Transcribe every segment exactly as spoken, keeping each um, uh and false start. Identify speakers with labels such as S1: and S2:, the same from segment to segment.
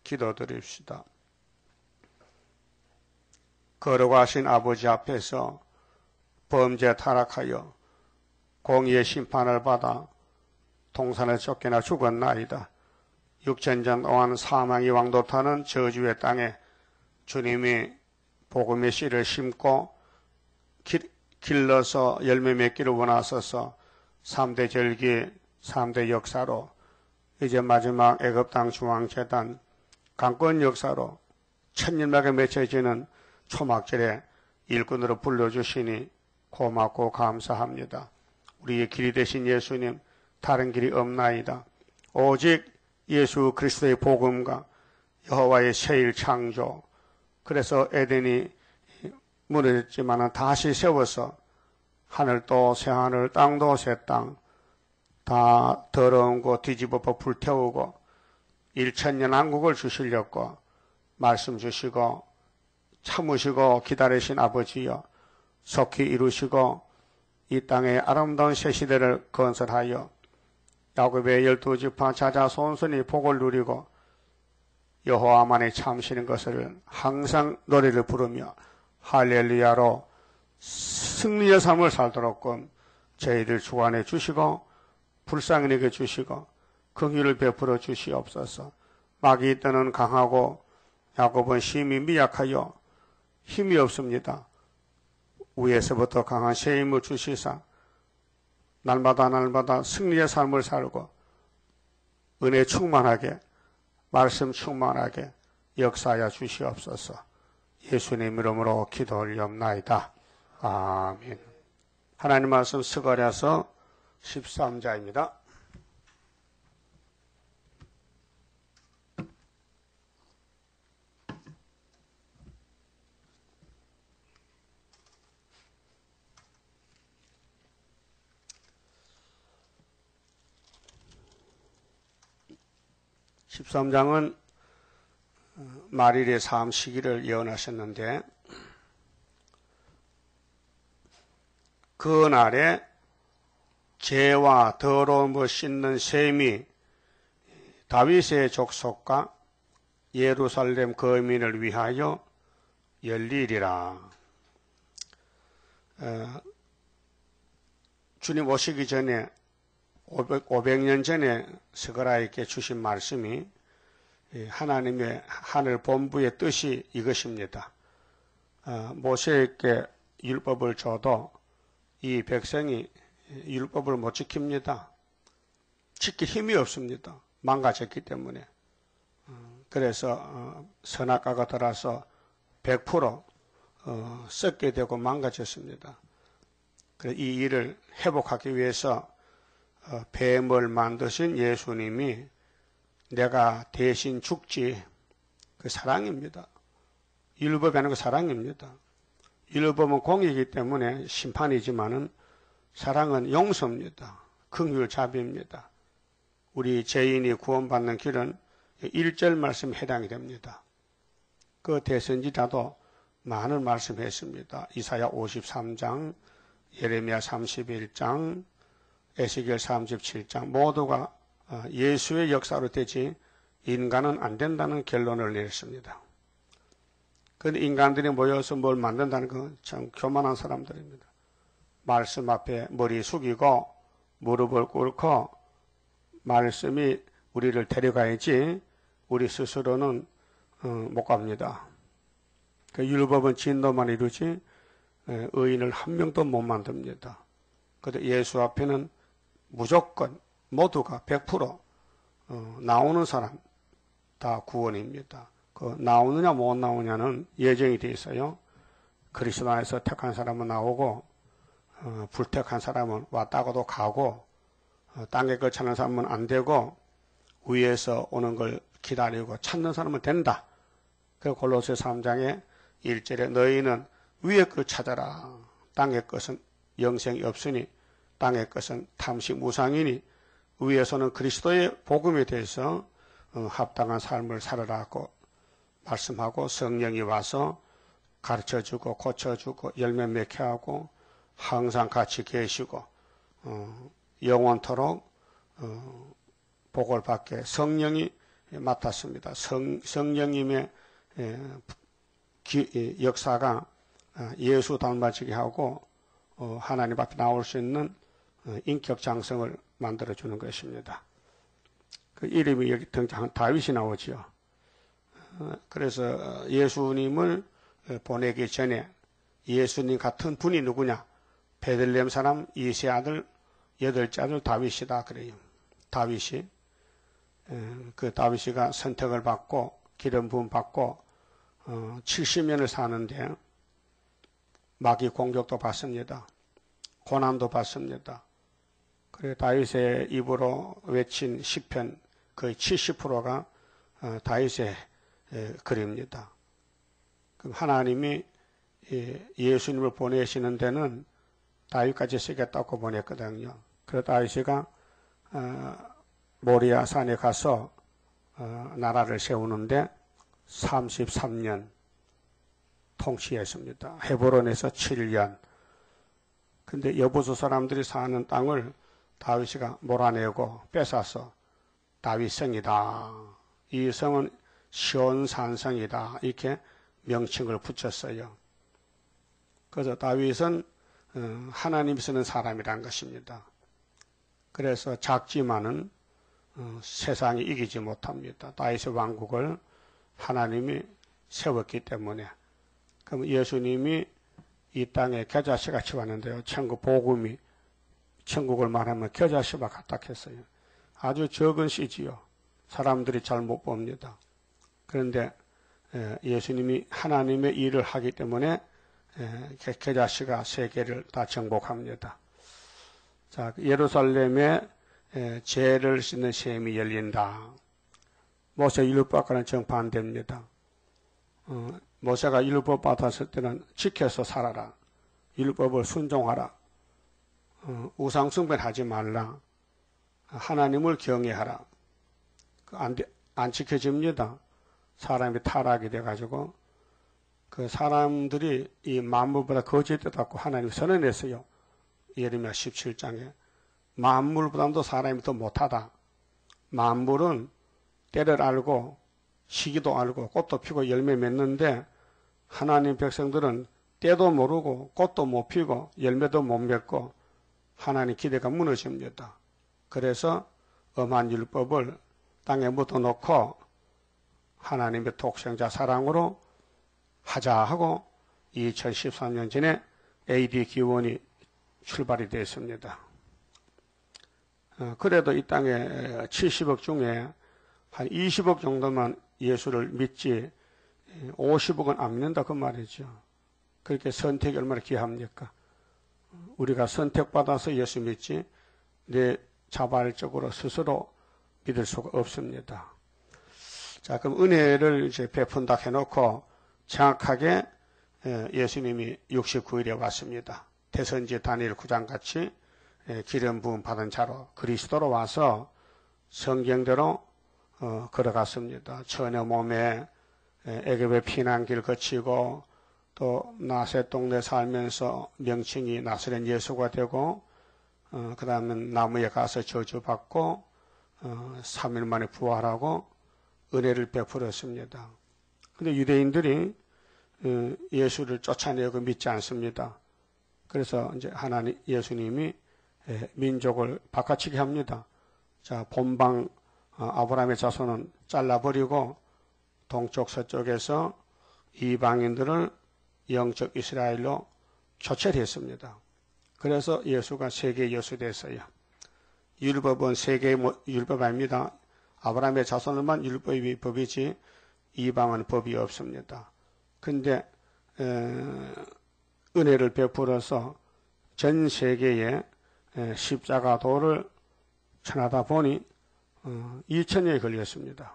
S1: 기도드립시다. 거룩하신 아버지 앞에서 범죄 타락하여 공의의 심판을 받아 동산에 쫓겨나 죽었나이다. 육천년 동안 사망이 왕도타는 저주의 땅에 주님이 복음의 씨를 심고 길, 길러서 열매 맺기를 원하소서. 삼대 절기, 삼대 역사로 이제 마지막 애굽 땅 중앙재단 강권 역사로 천년막에 맺혀지는 초막절에 일꾼으로 불러주시니 고맙고 감사합니다. 우리의 길이 되신 예수님, 다른 길이 없나이다. 오직 예수 그리스도의 복음과 여호와의 새일 창조, 그래서 에덴이 무너졌지만 다시 세워서 하늘도 새하늘, 땅도 새땅 다 더러운 거 뒤집어 불태우고 일천년 왕국을 주시려고 말씀 주시고 참으시고 기다리신 아버지여, 속히 이루시고 이 땅에 아름다운 새 시대를 건설하여 야곱의 열두 지파 자자손손이 복을 누리고 여호와만이 참시는 것을 항상 노래를 부르며 할렐루야로 승리의 삶을 살도록끔 저희들 주관해 주시고 불쌍히 주시고 긍휼을 베풀어 주시옵소서. 마귀 때는 강하고 야곱은 심히 미약하여 힘이 없습니다. 위에서부터 강한 새 힘을 주시사 날마다 날마다 승리의 삶을 살고 은혜 충만하게 말씀 충만하게 역사하여 주시옵소서. 예수님 이름으로 기도 올리옵나이다. 아멘. 하나님 말씀 스가랴서 십삼 장입니다. 십삼 장은 말일의 삶 시기를 예언하셨는데, 그 날에 죄와 더러움을 씻는 셈이 다윗의 족속과 예루살렘 거민을 위하여 열리리라. 어, 주님 오시기 전에 오백 년 전에 스가랴에게 주신 말씀이 하나님의 하늘 본부의 뜻이 이것입니다. 어, 모세에게 율법을 줘도 이 백성이 율법을 못 지킵니다. 지킬 힘이 없습니다. 망가졌기 때문에. 어, 그래서 어, 선악과가 들어서 백 퍼센트 어, 썩게 되고 망가졌습니다. 그래서 이 일을 회복하기 위해서 어, 뱀을 만드신 예수님이 내가 대신 죽지, 그 사랑입니다. 율법이 아니고 사랑입니다. 율법은 공의이기 때문에 심판이지만은 사랑은 용서입니다. 긍휼 자비입니다. 우리 죄인이 구원받는 길은 일 절 말씀에 해당이 됩니다. 그 대선지자도 많은 말씀했습니다. 이사야 오십삼 장, 예레미야 삼십일 장, 에스겔 삼십칠 장 모두가 예수의 역사로 되지 인간은 안 된다는 결론을 내렸습니다. 그런데 인간들이 모여서 뭘 만든다는 건 참 교만한 사람들입니다. 말씀 앞에 머리 숙이고 무릎을 꿇고 말씀이 우리를 데려가야지 우리 스스로는 어, 못 갑니다. 그 율법은 진노만 이루지 의인을 한 명도 못 만듭니다. 그런데 예수 앞에는 무조건 모두가 백 퍼센트 어, 나오는 사람 다 구원입니다. 그 나오느냐 못 나오냐는 예정이 되어 있어요. 그리스도 안에서 택한 사람은 나오고 어, 불택한 사람은 왔다가도 가고 어, 땅에 걸 찾는 사람은 안 되고 위에서 오는 걸 기다리고 찾는 사람은 된다. 그 골로새 삼 장에 일 절에 너희는 위의 걸 찾아라. 땅의 것은 영생이 없으니 땅의 것은 탐식 무상이니 위에서는 그리스도의 복음에 대해서 어, 합당한 삶을 살아라고 말씀하고 성령이 와서 가르쳐주고 고쳐주고 열매 맺게 하고 항상 같이 계시고 어, 영원토록 어, 복을 받게 성령이 맡았습니다. 성, 성령님의 기, 역사가 예수 닮아지게 하고 하나님 앞에 나올 수 있는 인격 장성을 만들어주는 것입니다. 그 이름이 여기 등장한 다윗이 나오죠. 그래서 예수님을 보내기 전에 예수님 같은 분이 누구냐? 베들레헴 사람 이세 아들 여덟째 아들 다윗이다 그래요. 다윗이 그 다윗이가 선택을 받고 기름 부음 받고 칠십 년을 사는데 마귀 공격도 받습니다. 고난도 받습니다. 그래 다윗의 입으로 외친 시편 거의 칠십 퍼센트가 다윗의 글입니다. 그럼 하나님이 예수님을 보내시는 데는 다윗까지 쓰겠다고 보냈거든요. 그래서 다윗이가 모리아 산에 가서 나라를 세우는데 삼십삼 년 통치했습니다. 헤브론에서 칠 년. 근데 여부수 사람들이 사는 땅을 다윗이가 몰아내고 뺏어서 다윗성이다. 이 성은 시온산성이다. 이렇게 명칭을 붙였어요. 그래서 다윗은 하나님이 쓰는 사람이란 것입니다. 그래서 작지만은 세상이 이기지 못합니다. 다윗의 왕국을 하나님이 세웠기 때문에. 그럼 예수님이 이 땅에 겨자씨 같이 왔는데요. 천국 복음이 천국을 말하면 겨자씨와 같다 했어요. 아주 적은 씨지요. 사람들이 잘 못 봅니다. 그런데 예수님이 하나님의 일을 하기 때문에 겨자씨가 세계를 다 정복합니다. 자, 예루살렘에 죄를 씻는 셈이 열린다. 모세 율법과는 정반대입니다. 어, 모세가 율법 받았을 때는 지켜서 살아라. 율법을 순종하라. 어, 우상숭배하지 말라. 하나님을 경외하라. 안, 안 지켜집니다. 사람이 타락이 돼가지고 그 사람들이 이 만물보다 거짓되다고 하나님이 선언했어요. 예레미야 십칠 장에 만물보다도 사람이 더 못하다. 만물은 때를 알고 시기도 알고 꽃도 피고 열매 맺는데 하나님 백성들은 때도 모르고 꽃도 못 피고 열매도 못 맺고 하나님 기대가 무너집니다. 그래서 엄한 율법을 땅에 묻어놓고 하나님의 독생자 사랑으로 하자 하고 이천십삼 년 전에 에이디 기원이 출발이 됐습니다. 그래도 이 땅에 칠십억 중에 한 이십억 정도만 예수를 믿지 오십억은 안 믿는다 그 말이죠. 그렇게 선택이 얼마나 귀합니까? 우리가 선택받아서 예수 믿지 내 자발적으로 스스로 믿을 수가 없습니다. 자, 그럼 은혜를 이제 베푼다 해놓고 정확하게 예수님이 육십구 일에 왔습니다. 태선지 다니엘 구 장 같이 기름 부음 받은 자로 그리스도로 와서 성경대로 어, 걸어갔습니다. 처녀 몸에 애굽의 피난길 거치고 또 나셋 동네 살면서 명칭이 나사렛 예수가 되고 어, 그 다음에 나무에 가서 저주받고 어, 삼 일 만에 부활하고 은혜를 베풀었습니다. 그런데 유대인들이 어, 예수를 쫓아내고 믿지 않습니다. 그래서 이제 하나님 예수님이 에, 민족을 바꿔치게 합니다. 자, 본방 어, 아브라함의 자손은 잘라버리고 동쪽 서쪽에서 이방인들을 영적 이스라엘로 교체를 했습니다. 그래서 예수가 세계 예수 됐어요. 율법은 세계의 율법 아닙니다. 아브라함의 자손을만 율법이 법이지 이방은 법이 없습니다. 근데 에, 은혜를 베풀어서 전 세계에 에, 십자가 도를 전하다 보니 어, 이천 년이 걸렸습니다.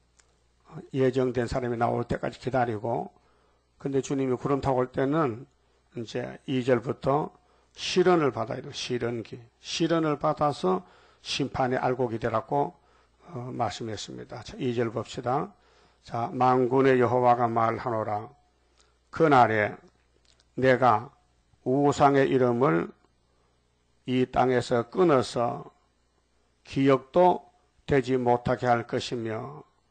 S1: 예정된 사람이 나올 때까지 기다리고, 근데 주님이 구름 타고 올 때는 이제 이 절부터 시련을 받아야 돼요. 시련기. 시련을 받아서 심판에 알곡이 되라고 어, 말씀했습니다. 자, 이 절 봅시다. 자, 만군의 여호와가 말하노라. 그날에 내가 우상의 이름을 이 땅에서 끊어서 기억도 되지 못하게 할 것이며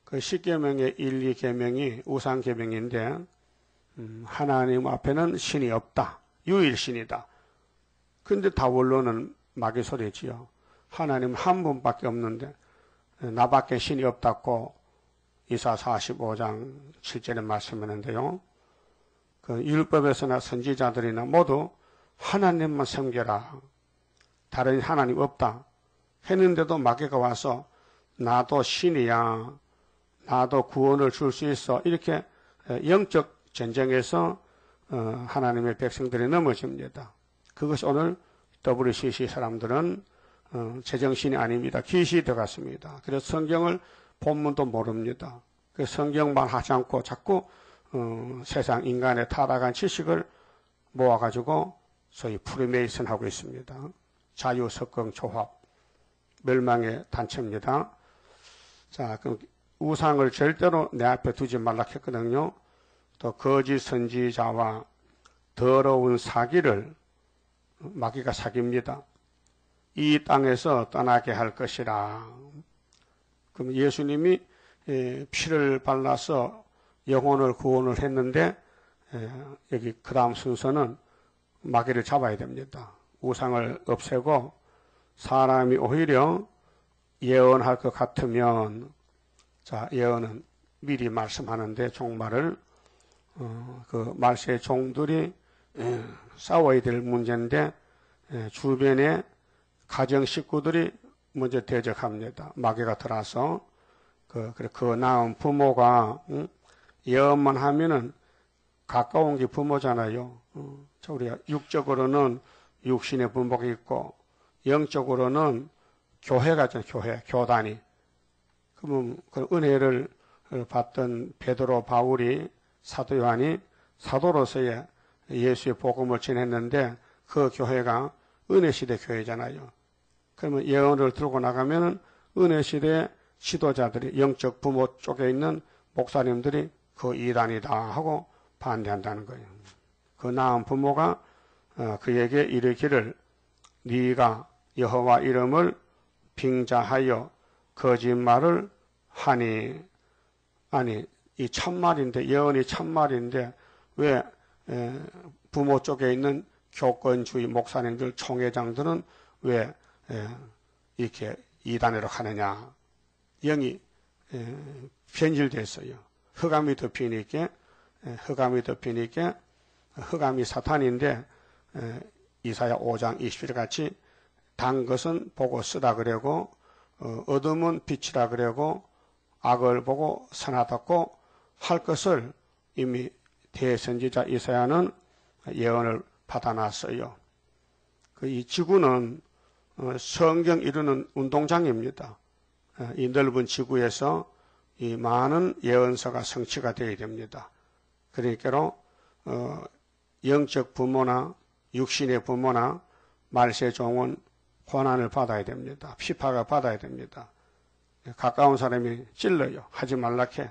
S1: 그 십계명의 일, 이 계명이 우상계명인데 음, 하나님 앞에는 신이 없다. 유일신이다. 근데 다 원론은 마귀 소리지요. 하나님 한 분밖에 없는데 나밖에 신이 없다고 이사 사십오 장 칠 절에 말씀하는데요. 그 율법에서나 선지자들이나 모두 하나님만 섬겨라. 다른 하나님 없다. 했는데도 마귀가 와서 나도 신이야. 나도 구원을 줄 수 있어. 이렇게 영적 전쟁에서 하나님의 백성들이 넘어집니다. 그것이 오늘 더블유씨씨 사람들은 제정신이 아닙니다. 귀신이 되었습니다. 그래서 성경을 본문도 모릅니다. 그래서 성경만 하지 않고 자꾸 세상 인간의 타락한 지식을 모아가지고 소위 프리메이슨 하고 있습니다. 자유석공 조합, 멸망의 단체입니다. 자, 그럼 우상을 절대로 내 앞에 두지 말라 했거든요. 또 거짓 선지자와 더러운 사기를 마귀가 사깁니다. 이 땅에서 떠나게 할 것이라. 그럼 예수님이 피를 발라서 영혼을 구원을 했는데 여기 그 다음 순서는 마귀를 잡아야 됩니다. 우상을 없애고 사람이 오히려 예언할 것 같으면, 자, 예언은 미리 말씀하는데 종말을 어, 그 말세의 종들이 에, 싸워야 될 문제인데 에, 주변에 가정 식구들이 먼저 대적합니다. 마귀가 들어와서 그, 그래, 그 낳은 부모가 응? 예언만 하면은 가까운 게 부모잖아요. 어, 우리가 육적으로는 육신의 부모가 있고 영적으로는 교회가 있잖아요. 교회, 교단이. 그러면 그 은혜를 받던 베드로, 바울이, 사도 요한이 사도로서의 예수의 복음을 전했는데 그 교회가 은혜시대 교회잖아요. 그러면 예언을 들고 나가면은 은혜시대 지도자들이 영적 부모 쪽에 있는 목사님들이 그 이단이다 하고 반대한다는 거예요. 그 낳은 부모가 그에게 이르기를 네가 여호와 이름을 빙자하여 거짓말을 하니, 아니 이 참말인데, 예언이 참말인데 왜 부모 쪽에 있는 교권주의 목사님들, 총회장들은 왜 이렇게 이단으로 하느냐. 영이 변질됐어요. 흑암이 덮이니까, 흑암이 덮이니까, 흑암이 사탄인데 이사야 오 장 이십 절 같이 단 것은 보고 쓰라 그러고 어둠은 빛이라 그러고 악을 보고 선하다고 할 것을 이미 대선지자 이사야는 예언을 받아놨어요. 그 이 지구는 성경 이루는 운동장입니다. 이 넓은 지구에서 이 많은 예언서가 성취가 되어야 됩니다. 그러니까 어, 영적 부모나 육신의 부모나 말세종은 고난을 받아야 됩니다. 피파가 받아야 됩니다. 가까운 사람이 찔러요. 하지 말라케.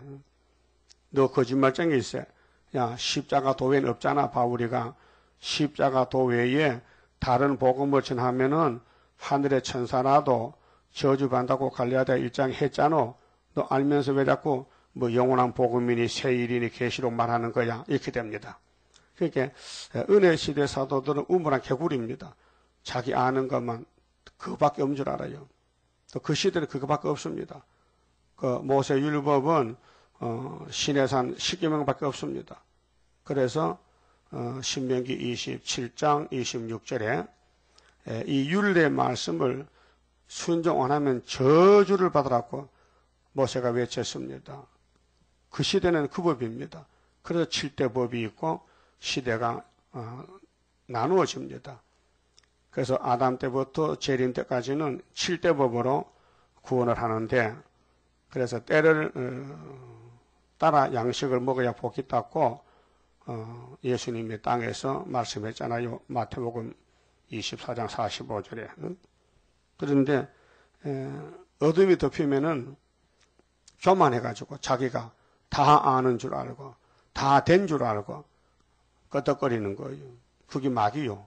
S1: 너 거짓말쟁이 있어. 야, 십자가 도회는 없잖아. 바울이가 십자가 도외에 다른 복음을 전하면은 하늘의 천사라도 저주받는다고 갈라디아 일 장 했잖아. 너 알면서 왜 자꾸 뭐 영원한 복음이니 세일이니 계시록 말하는 거야. 이렇게 됩니다. 그러니까 은혜 시대 사도들은 우물한 개구리입니다. 자기 아는 것만 그거밖에 없는 줄 알아요. 또 그 시대는 그거밖에 없습니다. 그 모세 율법은 어, 시내산 십계명밖에 없습니다. 그래서 어, 신명기 이십칠 장 이십육 절에 에, 이 율례 말씀을 순종 안 하면 저주를 받으라고 모세가 외쳤습니다. 그 시대는 그 법입니다. 그래서 칠대 법이 있고 시대가 어, 나누어집니다. 그래서 아담 때부터 재림 때까지는 칠대 법으로 구원을 하는데, 그래서 때를 어, 따라 양식을 먹어야 복이 닿고 어, 예수님이 땅에서 말씀했잖아요. 마태복음 이십사 장 사십오 절에. 그런데 에, 어둠이 덮이면은 교만해가지고 자기가 다 아는 줄 알고 다 된 줄 알고 끄덕거리는 거예요. 그게 마귀요.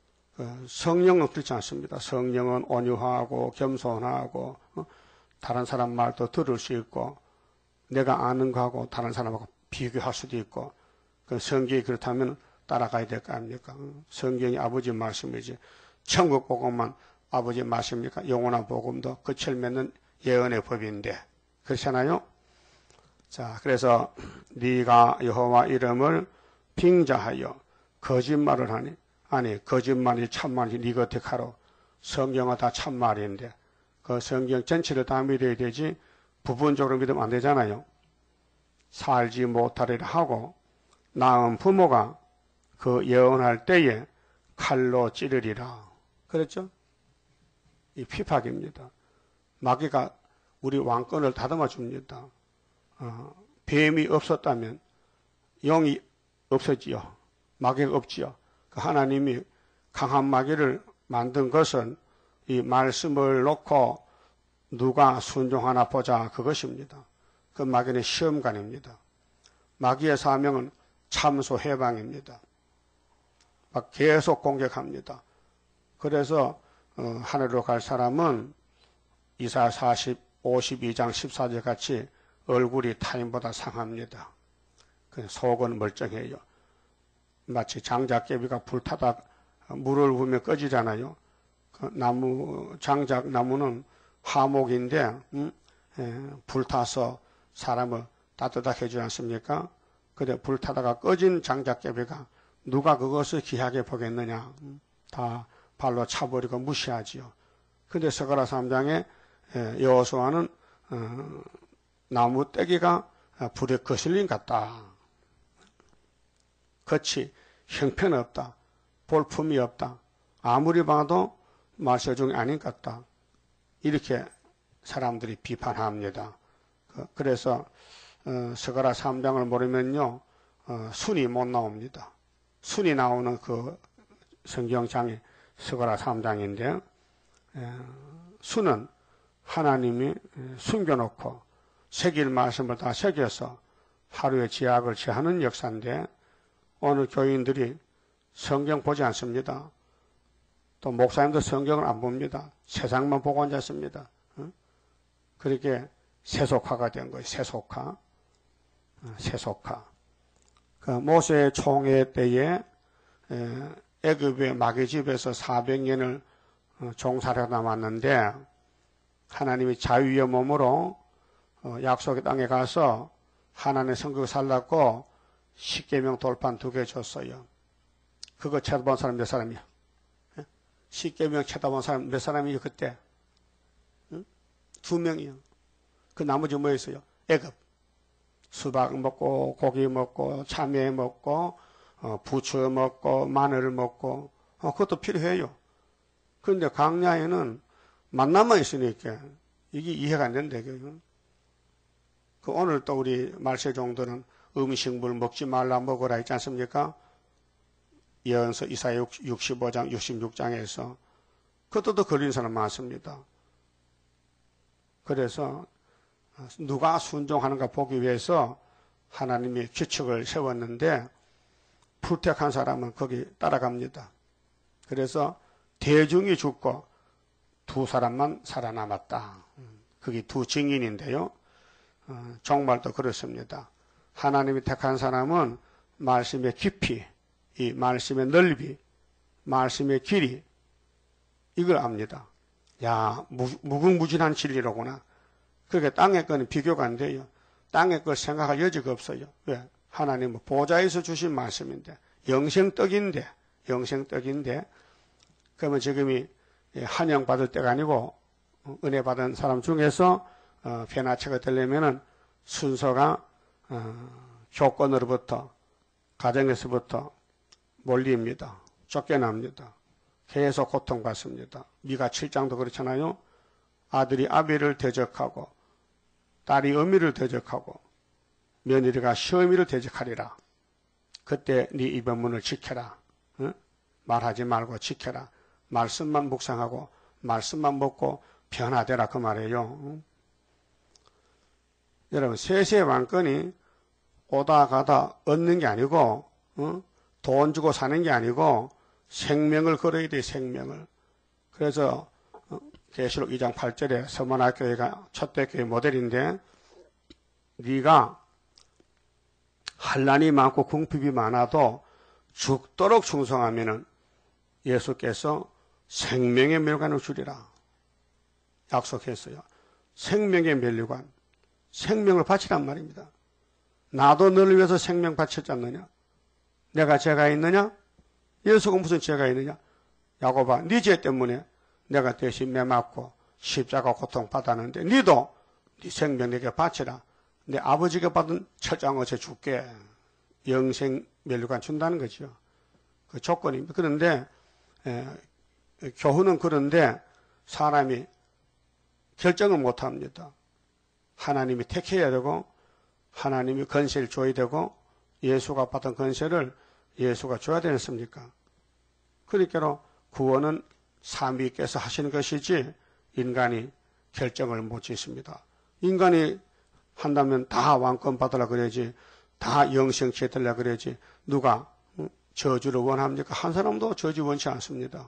S1: 성령은 그렇지 않습니다. 성령은 온유하고 겸손하고 어? 다른 사람 말도 들을 수 있고 내가 아는 거하고 다른 사람하고 비교할 수도 있고, 그 성경이 그렇다면 따라가야 될 거 아닙니까? 성경이 아버지 말씀이지. 천국 복음만 아버지 말씀입니까? 영원한 복음도 끝을 맺는 예언의 법인데. 그렇잖아요? 자, 그래서 네가 여호와 이름을 빙자하여 거짓말을 하니, 아니 거짓말이 참말이 네가 어떻게 하러? 성경은 다 참말인데 그 성경 전체를 다 믿어야 되지 부분적으로 믿으면 안 되잖아요. 살지 못하리라 하고 낳은 부모가 그 예언할 때에 칼로 찌르리라. 그랬죠? 이 피박입니다. 마귀가 우리 왕권을 다듬어 줍니다. 어, 뱀이 없었다면 영이 없었지요. 마귀가 없지요. 그 하나님이 강한 마귀를 만든 것은 이 말씀을 놓고 누가 순종하나 보자 그것입니다. 그 마귀는 시험관입니다. 마귀의 사명은 참소 해방입니다. 막 계속 공격합니다. 그래서 어, 하늘로 갈 사람은 이사야 사십, 오십이 장 십사 절 같이 얼굴이 타인보다 상합니다. 그 속은 멀쩡해요. 마치 장작개비가 불타다 물을 부으면 꺼지잖아요. 그 나무, 장작 나무는 화목인데 음? 에, 불타서 사람을 따뜻하게 해주지 않습니까? 그래 불타다가 꺼진 장작개비가 누가 그것을 귀하게 보겠느냐. 음? 다 발로 차버리고 무시하지요. 근데 스가랴 삼 장에 여호수아는 어, 나무 떼기가 불에 거슬린 같다. 겉이 형편없다. 볼품이 없다. 아무리 봐도 말세종이 아닌 것 같다. 이렇게 사람들이 비판합니다. 그래서 어, 스가랴 삼 장을 모르면요 어, 순이 못 나옵니다. 순이 나오는 그 성경장이 스가랴 삼 장인데 에, 순은 하나님이 숨겨놓고 새길 말씀을 다 새겨서 하루에 지약을 취하는 역사인데 오늘 교인들이 성경 보지 않습니다. 또 목사님도 성경을 안 봅니다. 세상만 보고 앉았습니다. 그렇게 세속화가 된 거예요. 세속화. 세속화. 그 모세의 총회 때에 애굽의 마귀 집에서 사백 년을 종살이하다 남았는데 하나님이 자유의 몸으로 약속의 땅에 가서 하나님의 성격을 살랐고 십계명 돌판 두 개 줬어요. 그거 쳐다본 사람 몇 사람이야? 십계명 쳐다본 사람 몇 사람이요 그때? 응? 두 명이요. 그 나머지 뭐였어요? 애굽. 수박 먹고 고기 먹고 참외 먹고 어, 부추 먹고 마늘을 먹고 어, 그것도 필요해요. 그런데 광야에는 만나만 있으니까 이게 이해가 안 된다. 그 오늘 또 우리 말세종들은 음식물 먹지 말라 먹어라 있지 않습니까? 예언서 이사야 육십오 장, 육십육 장에서 그것도 걸린 사람 많습니다. 그래서 누가 순종하는가 보기 위해서 하나님이 규칙을 세웠는데 불택한 사람은 거기 따라갑니다. 그래서 대중이 죽고 두 사람만 살아남았다. 그게 두 증인인데요. 어, 정말도 그렇습니다. 하나님이 택한 사람은 말씀의 깊이, 이 말씀의 넓이, 말씀의 길이 이걸 압니다. 야, 무, 무궁무진한 진리로구나. 그렇게 땅의 거는 비교가 안 돼요. 땅의 걸 생각할 여지가 없어요. 왜? 하나님은 보좌에서 주신 말씀인데 영생떡인데 영생떡인데 그러면 지금이 한영 받을 때가 아니고 은혜 받은 사람 중에서 어, 변화체가 되려면은 순서가 어, 교권으로부터 가정에서부터 몰립니다. 쫓겨납니다. 계속 고통받습니다. 미가 칠 장도 그렇잖아요. 아들이 아비를 대적하고 딸이 어미를 대적하고 며느리가 시어미를 대적하리라. 그때 네 입의 문을 지켜라. 응? 말하지 말고 지켜라. 말씀만 묵상하고 말씀만 먹고 변화되라 그 말이에요. 응? 여러분 세세 왕권이 오다 가다 얻는 게 아니고 응? 돈 주고 사는 게 아니고 생명을 걸어야 돼. 생명을. 그래서 계시록 이 장 팔 절에 서문학교회가 첫대교회 모델인데 네가 환난이 많고 궁핍이 많아도 죽도록 충성하면은 예수께서 생명의 멸관을 주리라 약속했어요. 생명의 멸관, 생명을 바치란 말입니다. 나도 너를 위해서 생명 바쳤지 않느냐? 내가 죄가 있느냐? 예수가 무슨 죄가 있느냐? 야고보아, 네 죄 때문에 내가 대신 매맞고 십자가 고통 받았는데 너도 네 생명 내게 바치라. 내 아버지가 받은 철장어제 줄게. 영생 멸관 준다는 거죠. 그 조건입니다. 그런데 에, 교훈은 그런데 사람이 결정을 못합니다. 하나님이 택해야 되고 하나님이 건세를 줘야 되고 예수가 받은 건세를 예수가 줘야 되지 않습니까? 그러니까 구원은 삼위께서 하시는 것이지 인간이 결정을 못 짓습니다. 인간이 한다면 다 왕권 받으라 그래야지, 다 영생치 해달라 그래야지, 누가 저주를 원합니까? 한 사람도 저주 원치 않습니다.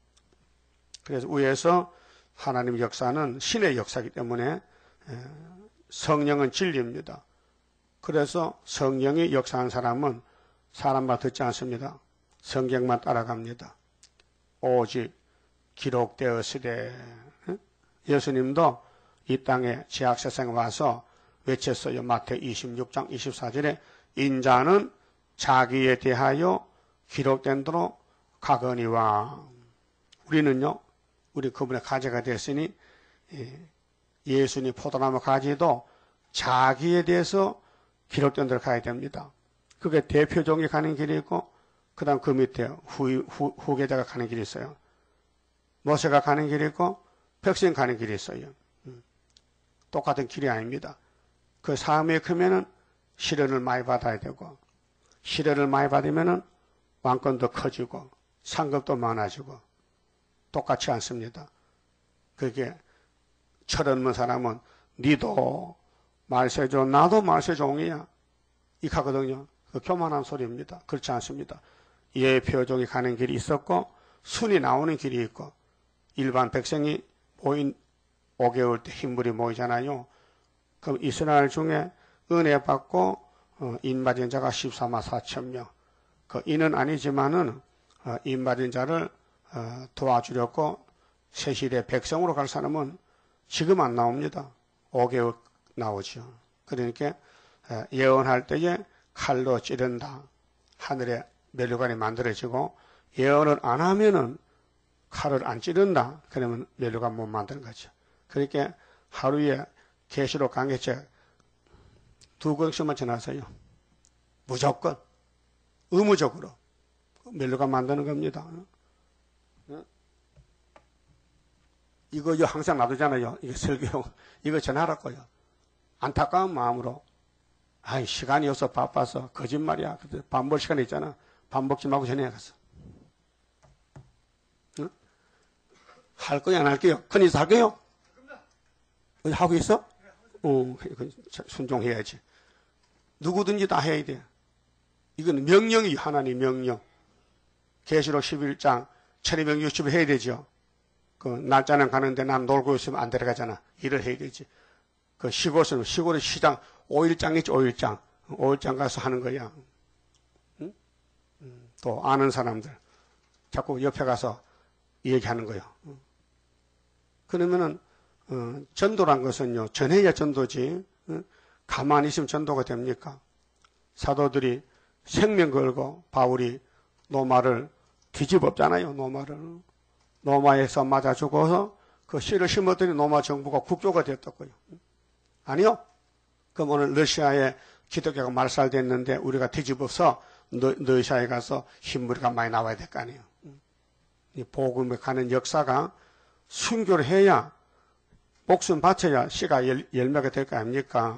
S1: 그래서 위에서 하나님 역사는 신의 역사이기 때문에 성령은 진리입니다. 그래서 성령이 역사한 사람은 사람 말 듣지 않습니다. 성경만 따라갑니다. 오직 기록되었으되. 예수님도 이 땅에 제약세상에 와서 외쳤어요. 마태 이십육 장 이십사 절에 인자는 자기에 대하여 기록된 대로 가거니와. 우리는요, 우리 그분의 가지가 됐으니 예수님 포도나무 가지도 자기에 대해서 기록된 대로 가야 됩니다. 그게 대표종이 가는 길이 있고 그 다음 그 밑에 후, 후, 후계자가 가는 길이 있어요. 모세가 가는 길이 있고 백성 가는 길이 있어요. 똑같은 길이 아닙니다. 그 사람이 크면은 시련을 많이 받아야 되고 시련을 많이 받으면은 왕권도 커지고 상급도 많아지고 똑같지 않습니다. 그게 철없는 사람은 니도 말세종 나도 말세종이야 이렇게 하거든요. 그 교만한 소리입니다. 그렇지 않습니다. 예표종이 가는 길이 있었고 순이 나오는 길이 있고 일반 백성이 모인 오 개월 때 흰물이 모이잖아요. 그럼 이스라엘 중에 은혜 받고 어, 인맞은 자가 십사만 사천 명. 그 인은 아니지만은 어, 인맞은 자를 어, 도와주려고 세실의 백성으로 갈 사람은 지금 안 나옵니다. 오 개월 나오죠. 그러니까 어, 예언할 때에 칼로 찌른다. 하늘에 멸류관이 만들어지고 예언을 안 하면은 칼을 안 찌른다. 그러면 멸류관 못 만드는 거죠. 그러니까 하루에 계시록 강해책 두 권씩만 전하세요. 무조건 의무적으로 멸류관 만드는 겁니다. 이거 항상 놔두잖아요. 이게 설교용 이거 전하라고요. 안타까운 마음으로 아이 시간이 없어 바빠서 거짓말이야. 밥 먹을 시간이 있잖아. 밥 먹지 말고 전해 갔어. 응? 할 거야 안 할게요? 큰일에서 할게요? 하고 있어? 어, 순종해야지. 누구든지 다 해야 돼. 이건 명령이 하나님 명령. 계시록 십일 장 천이백육십 일 해야 되죠. 그 날짜는 가는데 난 놀고 있으면 안 데려가잖아. 일을 해야 되지. 그 시골은 시골의 시장 오 일장 있지. 오 일장. 오 일장 가서 하는 거야. 응? 또 아는 사람들 자꾸 옆에 가서 얘기하는 거예요. 그러면은 어, 전도란 것은요, 전해야 전도지, 어? 가만히 있으면 전도가 됩니까? 사도들이 생명 걸고 바울이 노마를 뒤집었잖아요, 노마를. 노마에서 맞아 죽어서 그 씨를 심었더니 노마 정부가 국교가 됐다고요. 아니요? 그럼 오늘 러시아에 기독교가 말살됐는데 우리가 뒤집어서 너, 러시아에 가서 흰물이가 많이 나와야 될 거 아니에요. 이 복음에 가는 역사가 순교를 해야 목숨 바쳐야 씨가 열, 열매가 될 거 아닙니까?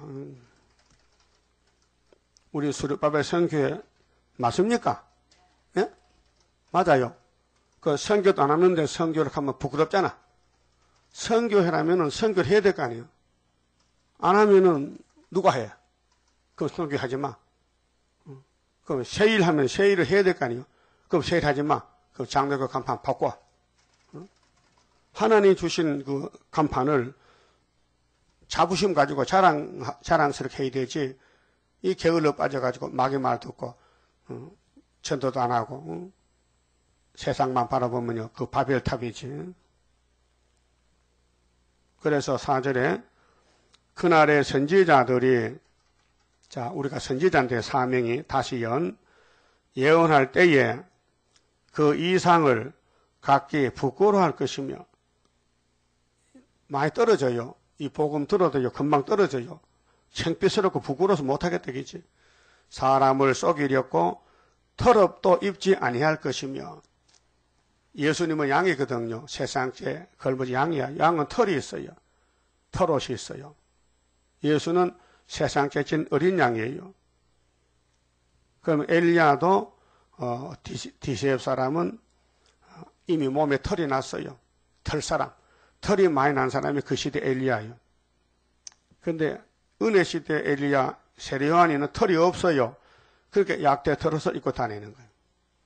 S1: 우리 수르바벨 선교회 맞습니까? 예? 맞아요. 그 선교도 안 하는데 선교를 하면 부끄럽잖아. 선교회라면은 선교를 해야 될 거 아니에요. 안 하면은 누가 해? 그럼 선교하지 마. 그럼 세일하면 세일을 해야 될 거 아니에요. 그럼 세일하지 마. 그럼 장로교 간판 바꿔. 하나님 주신 그 간판을 자부심 가지고 자랑, 자랑스럽게 해야 되지. 이 게을러 빠져가지고 마귀 말 듣고, 어, 전도도 안 하고, 어? 세상만 바라보면요, 그 바벨탑이지. 그래서 사 절에, 그날의 선지자들이, 자, 우리가 선지자인데 사명이 다시 연, 예언할 때에 그 이상을 각기 부끄러워할 것이며, 많이 떨어져요. 이 복음 들어도요, 금방 떨어져요. 창피스럽고 부끄러워서 못하겠다, 그지? 사람을 속이려고 털업도 입지 아니할 것이며, 예수님은 양이거든요. 세상째 걸머지 양이야. 양은 털이 있어요. 털옷이 있어요. 예수는 세상째 진 어린 양이에요. 그럼 엘리야도 어, 디세엽 사람은 이미 몸에 털이 났어요. 털 사람. 털이 많이 난 사람이 그 시대 엘리야예요. 근데 은혜 시대 엘리야 세례요한이는 털이 없어요. 그렇게 약대 털옷을 입고 다니는 거예요.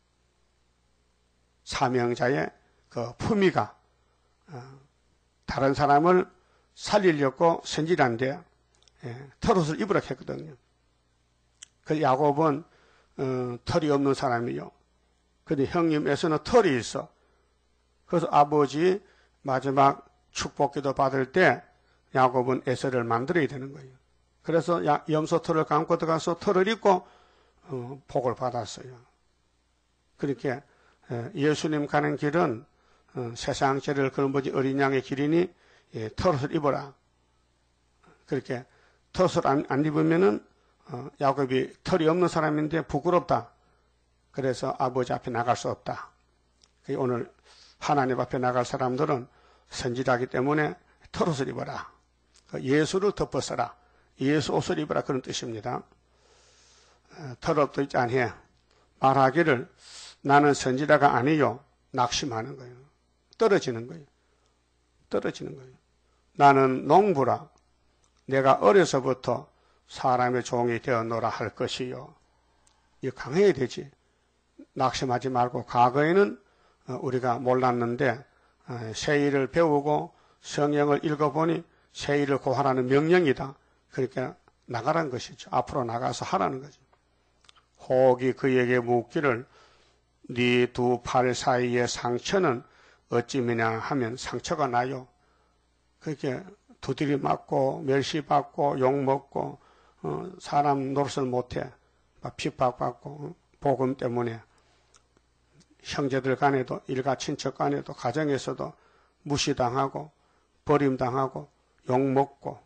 S1: 사명자의 그 품위가 어, 다른 사람을 살리려고 선지자인데 예, 털옷을 입으라 했거든요. 그 야곱은 어, 털이 없는 사람이요. 근데 형님 에서는 털이 있어. 그래서 아버지 마지막 축복기도 받을 때 야곱은 에서를 만들어야 되는 거예요. 그래서 야, 염소털을 감고 들어가서 털을 입고 어, 복을 받았어요. 그렇게 예, 예수님 가는 길은 어, 세상 죄를 걸머지 어린 양의 길이니 예, 털옷을 입어라. 그렇게 털옷을 안, 안 입으면은 어, 야곱이 털이 없는 사람인데 부끄럽다. 그래서 아버지 앞에 나갈 수 없다. 오늘 하나님 앞에 나갈 사람들은 선지자이기 때문에 털옷을 입어라. 예수를 덮어 써라. 예수 옷을 입어라. 그런 뜻입니다. 털옷도 있지 않해. 말하기를 나는 선지자가 아니요. 낙심하는 거예요. 떨어지는 거예요. 떨어지는 거예요. 나는 농부라. 내가 어려서부터 사람의 종이 되어노라 할 것이요. 이 강해야 되지. 낙심하지 말고 과거에는 우리가 몰랐는데 세일을 배우고 성경을 읽어보니 세일을 고하라는 명령이다. 그렇게 나가라는 것이죠. 앞으로 나가서 하라는 거죠. 혹이 그에게 묻기를 네 두 팔 사이의 상처는 어찌미냐 하면 상처가 나요. 그렇게 두드리 맞고 멸시받고 욕먹고 어, 사람 노릇을 못해 핍박받고 어, 복음 때문에 형제들 간에도 일가 친척 간에도 가정에서도 무시당하고 버림당하고 욕먹고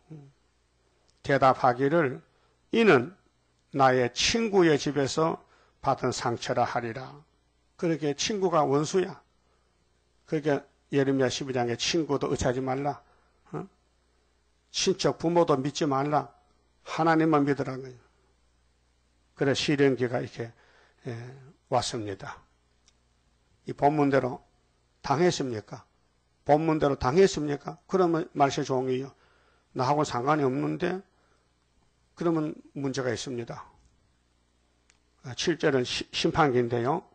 S1: 대답하기를 이는 나의 친구의 집에서 받은 상처라 하리라. 그렇게 친구가 원수야. 그렇게 예레미야 십이 장에 친구도 의지하지 말라. 어? 친척 부모도 믿지 말라. 하나님만 믿으라는 거예요. 그래 시련기가 이렇게 예, 왔습니다. 이 본문대로 당했습니까? 본문대로 당했습니까? 그러면 말세 종이요. 나하고는 상관이 없는데 그러면 문제가 있습니다. 칠 절은 심판기인데요.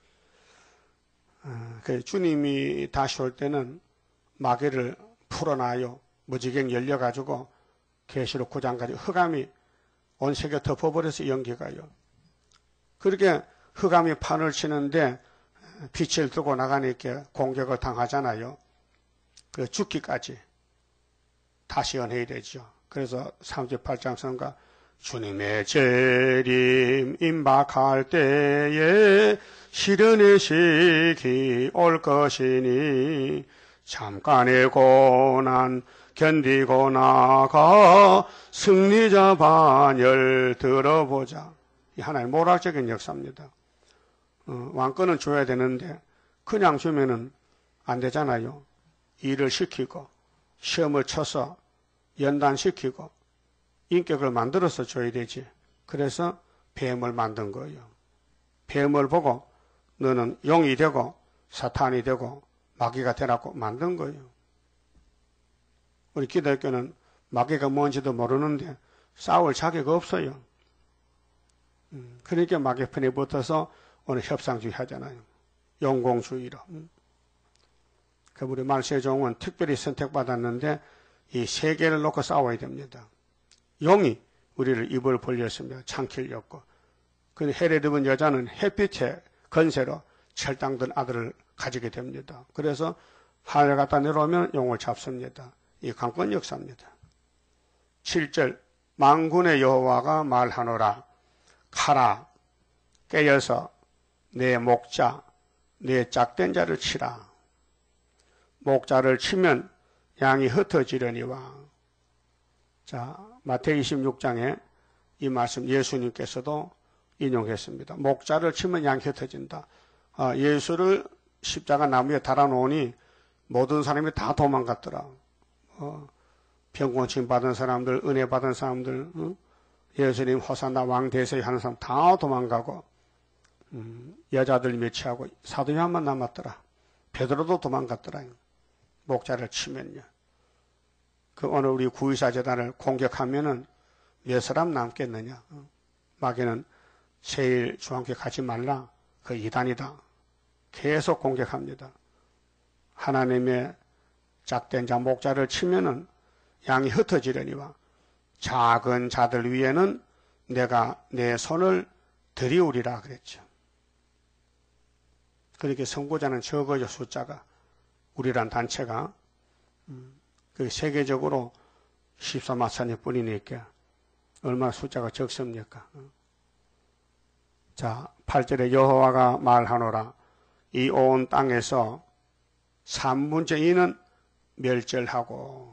S1: 그 주님이 다시 올 때는 마귀를 풀어놔요. 무지개 열려가지고 계시록 구 장까지 흑암이 온 세계 덮어버려서 연기가요. 그렇게 흑암이 판을 치는데 빛을 들고 나가니까 공격을 당하잖아요. 그 죽기까지 다시 연해야 되죠. 그래서 삼십팔 장 선가 주님의 재림 임박할 때에 시련의 시기 올 것이니 잠깐의 고난 견디고 나가 승리자 반열 들어보자. 이 하나의 모락적인 역사입니다. 어, 왕권은 줘야 되는데 그냥 주면은 안 되잖아요. 일을 시키고 시험을 쳐서 연단시키고 인격을 만들어서 줘야 되지. 그래서 뱀을 만든 거예요. 뱀을 보고 너는 용이 되고 사탄이 되고 마귀가 되라고 만든 거예요. 우리 기독교는 마귀가 뭔지도 모르는데 싸울 자격 없어요. 그러니까 마귀 편에 붙어서 오늘 협상주의 하잖아요. 용공주의로. 그 우리 말세종은 특별히 선택받았는데 이 세계를 놓고 싸워야 됩니다. 용이 우리를 입을 벌렸으며 창킬렸고, 그 헤레드본 여자는 햇빛의 건세로 철당된 아들을 가지게 됩니다. 그래서 하늘 갖다 내려오면 용을 잡습니다. 이 강권 역사입니다. 칠 절 만군의 여호와가 말하노라. 가라, 깨어서 내 목자, 내 짝된 자를 치라. 목자를 치면 양이 흩어지려니와. 자, 마태복음 이십육 장에 이 말씀 예수님께서도 인용했습니다. 목자를 치면 양이 흩어진다. 아, 예수를 십자가 나무에 달아놓으니 모든 사람이 다 도망갔더라. 어, 병고침 받은 사람들, 은혜 받은 사람들, 어? 예수님 호산나 왕 대세 하는 사람 다 도망가고, 음, 여자들 몇이하고 사도 요한만 남았더라. 베드로도 도망갔더라. 목자를 치면요. 그 오늘 우리 구이사 재단을 공격하면은 몇 사람 남겠느냐. 어? 마귀는 세일 중앙교회 가지 말라. 그 이단이다. 계속 공격합니다. 하나님의 짝된 자 목자를 치면은 양이 흩어지려니와 작은 자들 위에는 내가 내 손을 들이우리라 그랬죠. 그렇게 선고자는 적어요, 숫자가. 우리란 단체가. 음, 그 세계적으로 십사만 천여 뿐이니까 얼마나 숫자가 적습니까? 자, 팔 절에 여호와가 말하노라. 이 온 땅에서 삼분의 이는 멸절하고.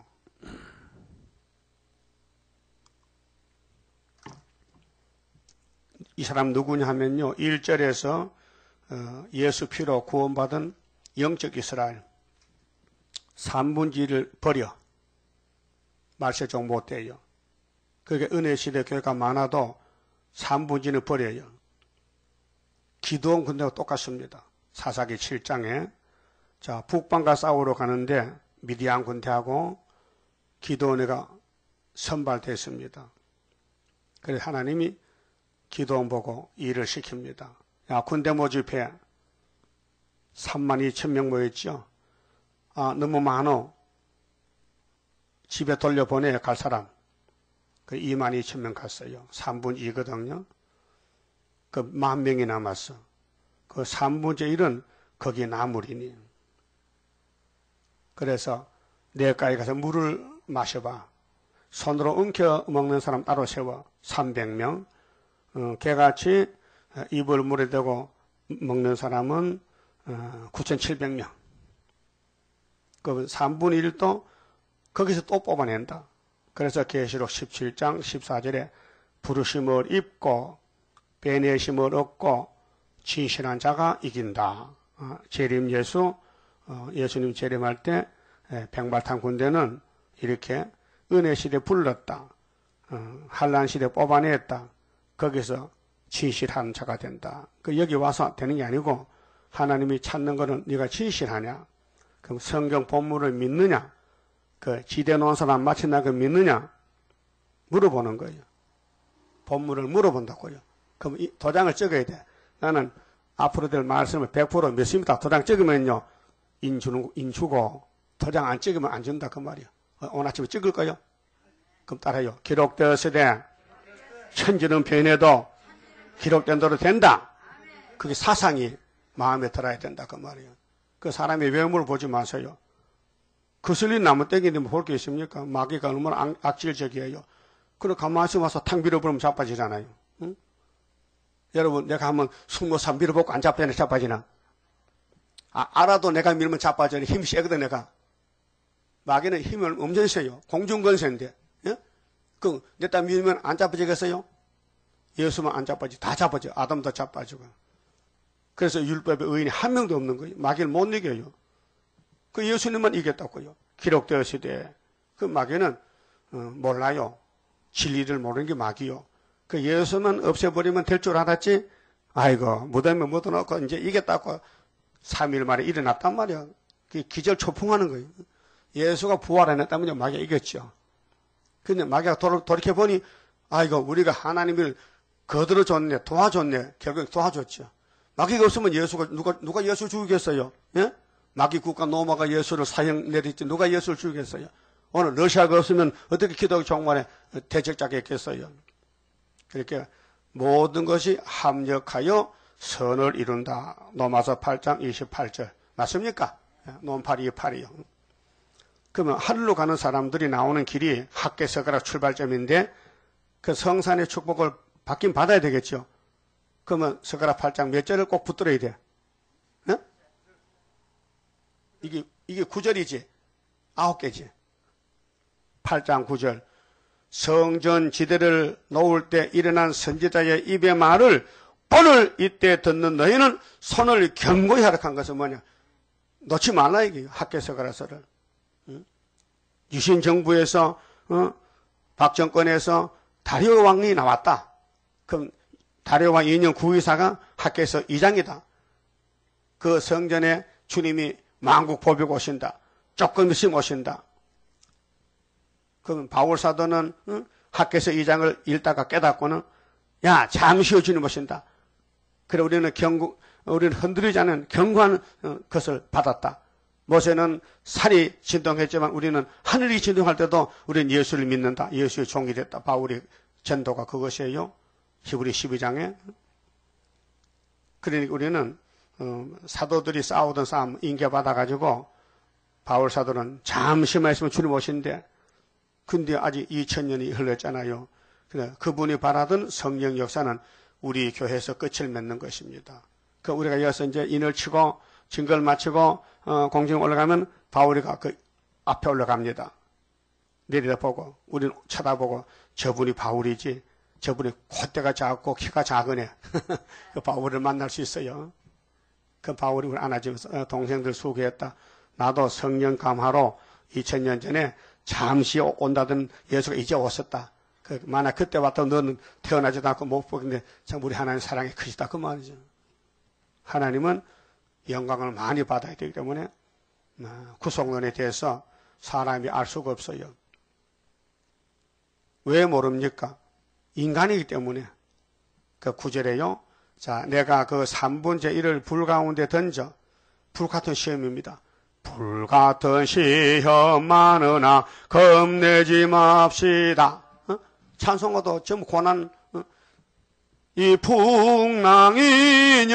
S1: 이 사람 누구냐 하면요, 일 절에서 예수 피로 구원받은 영적 이스라엘 삼분의 일을 버려 말세종 못 돼요. 그게 은혜시대 교회가 많아도 삼분의 일을 버려요. 기도원 군대와 똑같습니다. 사사기 칠 장에 자, 북방과 싸우러 가는데 미디안 군대하고 기도원회가 선발됐습니다. 그래서 하나님이 기도원 보고 일을 시킵니다. 야, 군대 모집해. 삼만 이천 명 모였죠. 아, 너무 많어. 집에 돌려보내 갈 사람. 그 이만 이천 명 갔어요. 삼분의 이거든요. 그 만 명이 남았어. 그 삼분의 일은 거기 나물이니. 그래서 내가에 가서 물을 마셔봐. 손으로 엉켜 먹는 사람 따로 세워. 삼백 명. 어, 개같이 입을 물에 대고 먹는 사람은 어, 구천칠백 명. 그 삼분의 일도 거기서 또 뽑아낸다. 그래서 계시록 십칠 장 십사 절에 부르심을 입고 베내심을 얻고 진실한 자가 이긴다. 어, 재림 예수, 어, 예수님 재림할 때 백발탄 군대는 이렇게 은혜시대 불렀다. 어, 한란시대 뽑아냈다. 거기서 진실한 자가 된다. 그 여기 와서 되는 게 아니고 하나님이 찾는 거는 네가 진실하냐? 그럼 성경 본문을 믿느냐? 그 지대 놓은 사람 마친다 그 믿느냐? 물어보는 거예요. 본문을 물어본다고요. 그럼 이 도장을 찍어야 돼. 나는 앞으로 될 말씀을 백 퍼센트 믿습니다. 도장 찍으면요. 인 주는, 인 주고 도장 안 찍으면 안 준다 그 말이야. 오늘 아침에 찍을 거요? 그럼 따라요. 기록되었으되 천지는 변해도 기록된 대로 된다. 그게 사상이 마음에 들어야 된다 그 말이에요. 그 사람의 외모를 보지 마세요. 거슬린 나무떼기인데 뭐 볼 게 있습니까? 마귀가 얼마나 악질적이에요. 그리고 가만히 와서 탕 밀어버리면 자빠지잖아요. 응? 여러분 내가 한번 숨어서 밀어보고 안 자빠지나 자빠지나? 아, 알아도 내가 밀면 자빠져요. 힘이 세거든 내가. 마귀는 힘을 엄청 세요. 공중건세인데. 예? 그 내 딸 밀면 안 자빠지겠어요? 예수만 안 자빠지. 다 자빠져. 아담도 자빠지고. 그래서 율법의 의인이 한 명도 없는 거예요. 마귀를 못 이겨요. 그 예수님만 이겼다고요. 기록되었으되 그 마귀는 어, 몰라요. 진리를 모르는 게 마귀요. 그 예수만 없애버리면 될 줄 알았지. 아이고 무덤에 묻어놓고 이제 이겼다고 삼 일 만에 일어났단 말이야. 그 기절 초풍하는 거예요. 예수가 부활 안 했다면 마귀가 이겼죠. 근데 마귀가 돌이켜보니 아이고 우리가 하나님을 거들어줬네, 도와줬네. 결국 도와줬죠. 마귀가 없으면 예수가 누가 누가 예수 죽이겠어요? 예? 마귀 국가 노마가 예수를 사형 내렸지 누가 예수를 죽이겠어요? 오늘 러시아가 없으면 어떻게 기독교 종말에 대적자가 있겠어요? 그렇게 모든 것이 합력하여 선을 이룬다. 로마서 팔 장 이십팔 절. 맞습니까? 논팔 이십팔이요. 그러면 하늘로 가는 사람들이 나오는 길이 학개서가락 출발점인데 그 성산의 축복을 받긴 받아야 되겠죠. 그러면 서가락 팔 장 몇 절을 꼭 붙들어야 돼? 네? 이게, 이게 구 절이지. 아홉 개지. 팔 장 구 절. 성전 지대를 놓을 때 일어난 선지자의 입의 말을 오늘 이때 듣는 너희는 손을 견고히 하라 한 것은 뭐냐? 놓지 말라 이게 학개서가라서를. 응? 유신 정부에서 어? 박정권에서 다리오 왕이 나왔다. 그럼 다리오 왕 이 년 구의사가 학개서 이 장이다. 그 성전에 주님이 만국 보비고 오신다. 조금 있으면 오신다. 그럼 바울 사도는 응? 학개서 이 장을 읽다가 깨닫고는 야 잠시 후 주님 오신다. 그래 우리는 경고, 우리는 흔들리지 않은 견고한 것을 받았다. 모세는 산이 진동했지만 우리는 하늘이 진동할 때도 우리는 예수를 믿는다. 예수의 종이 됐다. 바울의 전도가 그것이에요. 히브리 십이 장에. 그러니까 우리는 어, 사도들이 싸우던 싸움 인계받아가지고 바울 사도는 잠시만 있으면 주님 오신대. 근데 아직 이천 년이 흘렀잖아요. 그래, 그분이 바라던 성령 역사는 우리 교회에서 끝을 맺는 것입니다. 그 우리가 여기서 이제 인을 치고 증거를 마치고 어, 공중 올라가면 바울이가 그 앞에 올라갑니다. 내려다보고 우리는 쳐다보고 저분이 바울이지 저분이 콧대가 작고 키가 작으네. 그 바울을 만날 수 있어요. 그 바울이 우리 안아주면서 동생들 소개했다. 나도 성령 감화로 이천 년 전에 잠시 온다던 예수가 이제 오셨다. 그 만약 그때 왔다면 너는 태어나지도 않고 못 보겠는데 참 우리 하나님 사랑이 크시다 그 말이죠. 하나님은 영광을 많이 받아야 되기 때문에 구속론에 대해서 사람이 알 수가 없어요. 왜 모릅니까? 인간이기 때문에. 그 구절에요. 자, 내가 그 삼분의 일을 불 가운데 던져. 불 같은 시험입니다. 불 같은 시험 많으나 겁내지 맙시다. 어? 찬송가도 전부 고난. 어? 이 풍랑이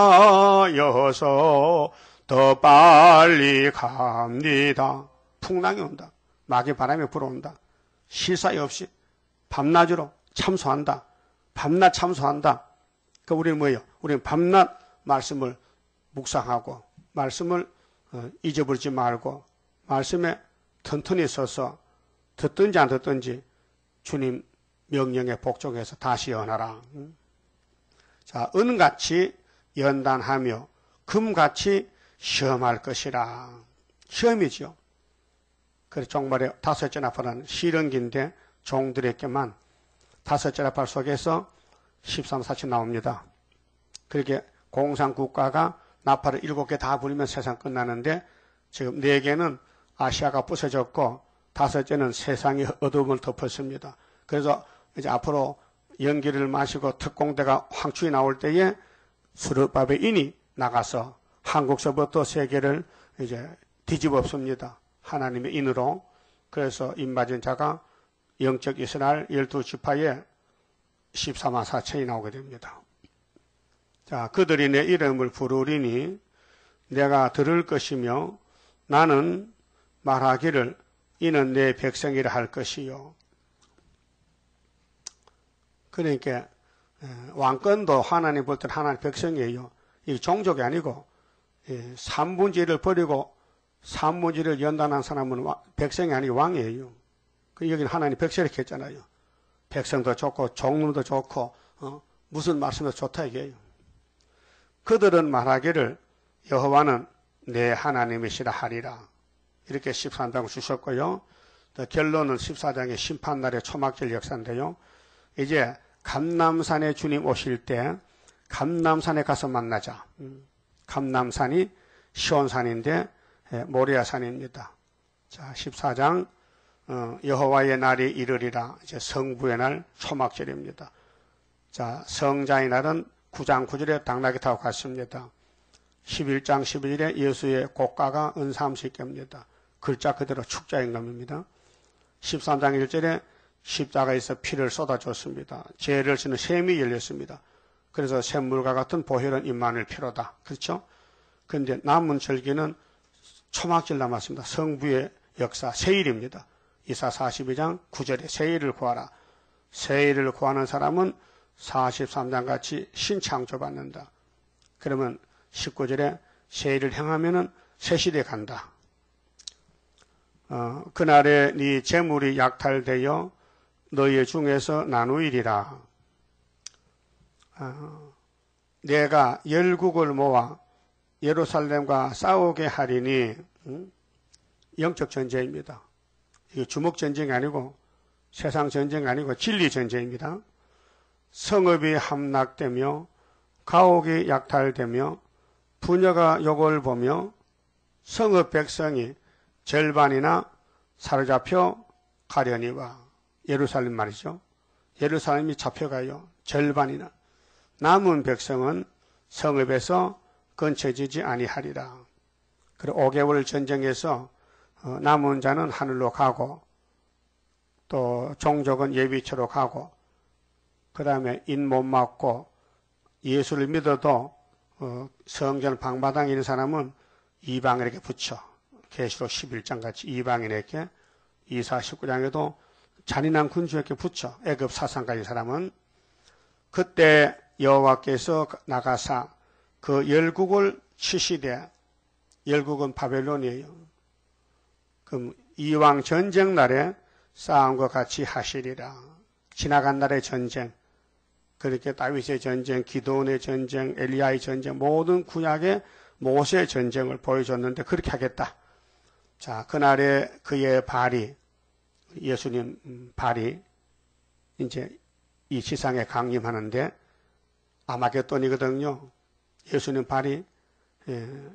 S1: 연하여서 더 빨리 갑니다. 풍랑이 온다. 막이 바람이 불어온다. 쉴 사이 없이 밤낮으로 참소한다. 밤낮 참소한다. 그 우리는 뭐예요? 우리는 밤낮 말씀을 묵상하고 말씀을 어, 잊어버리지 말고 말씀에 튼튼히 서서 듣든지 안 듣든지 주님 명령에 복종해서 다시 연하라. 자, 은같이 연단하며 금같이 시험할 것이라. 시험이죠. 그래서 종말에 다섯째 나팔은 시런기인데 종들에게만 다섯째 나팔 속에서 십삼, 사칠 나옵니다. 그렇게 공산국가가 나팔을 일곱 개 다 부리면 세상 끝나는데 지금 네 개는 아시아가 부서졌고 다섯째는 세상이 어둠을 덮었습니다. 그래서 이제 앞으로 연기를 마시고 특공대가 황충이 나올 때에 수르바벨 인이 나가서 한국서부터 세계를 이제 뒤집었습니다. 하나님의 인으로. 그래서 입맞은 자가 영적 이스라엘 열두 지파에 십사만 사천이 나오게 됩니다. 자, 그들이 내 이름을 부르리니 내가 들을 것이며 나는 말하기를 이는 내 백성이라 할 것이요. 그러니까 왕권도 하나님 볼 때는 하나님 백성이에요. 이 종족이 아니고 삼분의 일을 버리고 삼분의 일을 연단한 사람은 백성이 아니고 왕이에요. 여기는 하나님 백성 이렇게 했잖아요. 백성도 좋고 종류도 좋고 어? 무슨 말씀도 좋다 이게요. 그들은 말하기를 여호와는 내 하나님이시라 하리라. 이렇게 십삼 장을 주셨고요. 또 결론은 십사 장의 심판날의 초막절 역사인데요. 이제 감람산에 주님 오실 때 감람산에 가서 만나자. 감람산이 시온산인데 모리아산입니다. 자, 십사 장 어, 여호와의 날이 이르리라. 이제 성부의 날 초막절입니다. 자, 성자의 날은 구 장 구 절에 당나귀 타고 갔습니다. 십일 장 십일 절에 예수의 고가가 은삼십 개입니다. 글자 그대로 축자임금입니다. 십삼 장 일 절에 십자가에서 피를 쏟아줬습니다. 죄를 지는 셈이 열렸습니다. 그래서 샘물과 같은 보혈은 임마누엘 피로다. 그렇죠? 그런데 남은 절기는 초막절 남았습니다. 성부의 역사, 세일입니다. 이사 사십이 장 구 절에 세일을 구하라. 세일을 구하는 사람은 사십삼 장 같이 신창조받는다. 그러면 십구 절에 세일을 행하면은 새 시대 간다. 어, 그날에 네 재물이 약탈되어 너희 중에서 나누이리라. 어, 내가 열국을 모아 예루살렘과 싸우게 하리니, 음? 영적 전쟁입니다. 이게 주먹 전쟁이 아니고 세상 전쟁이 아니고 진리 전쟁입니다. 성읍이 함락되며 가옥이 약탈되며 부녀가 욕을 보며 성읍 백성이 절반이나 사로잡혀 가려니와. 예루살렘 말이죠. 예루살렘이 잡혀가요. 절반이나. 남은 백성은 성읍에서 건쳐지지 아니하리라. 그리고 오 개월 전쟁에서 남은 자는 하늘로 가고 또 종족은 예비처로 가고 그 다음에 인 못 맞고 예수를 믿어도 성전 방바닥에 있는 사람은 이방인에게 붙여. 계시록 십일 장 같이 이방인에게 이사 십구 장에도 잔인한 군주에게 붙여. 애굽 사상가의 사람은 그때 여호와께서 나가사 그 열국을 치시되, 열국은 바벨론이에요. 그럼 이왕 전쟁 날에 싸움과 같이 하시리라. 지나간 날의 전쟁, 그렇게 다윗의 전쟁, 기도원의 전쟁, 엘리야의 전쟁, 모든 구약의 모세의 전쟁을 보여줬는데 그렇게 하겠다. 자, 그날에 그의 발이, 예수님 발이 이제 이 지상에 강림하는데 아마겟돈이거든요. 예수님 발이 예,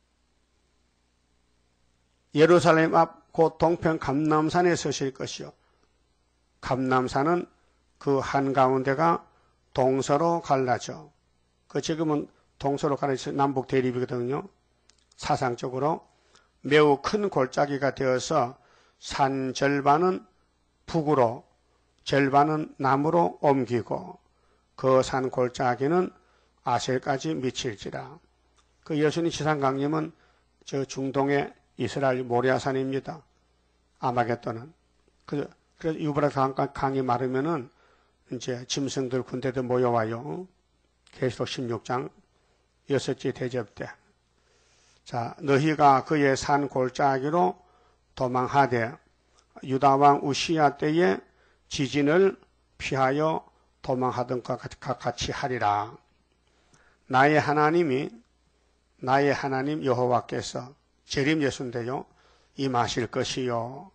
S1: 예루살렘 앞 곧 동편 감람산에 서실 것이요. 감람산은 그 한가운데가 동서로 갈라져. 그 지금은 동서로 갈라져 남북 대립이거든요. 사상적으로 매우 큰 골짜기가 되어서 산 절반은 북으로, 절반은 남으로 옮기고 그 산 골짜기는 아셀까지 미칠지라. 그 예수님 지상 강림은 저 중동의 이스라엘 모리아산입니다. 아마겟돈은. 그래서 유브라스 강이 마르면은 이제 짐승들 군대들 모여와요. 계시록 십육 장 여섯째 대접 때. 자, 너희가 그의 산 골짜기로 도망하되 유다왕 우시야 때에 지진을 피하여 도망하던 것과 같이 하리라. 나의 하나님이, 나의 하나님 여호와께서 재림 예수인데요, 임하실 것이요.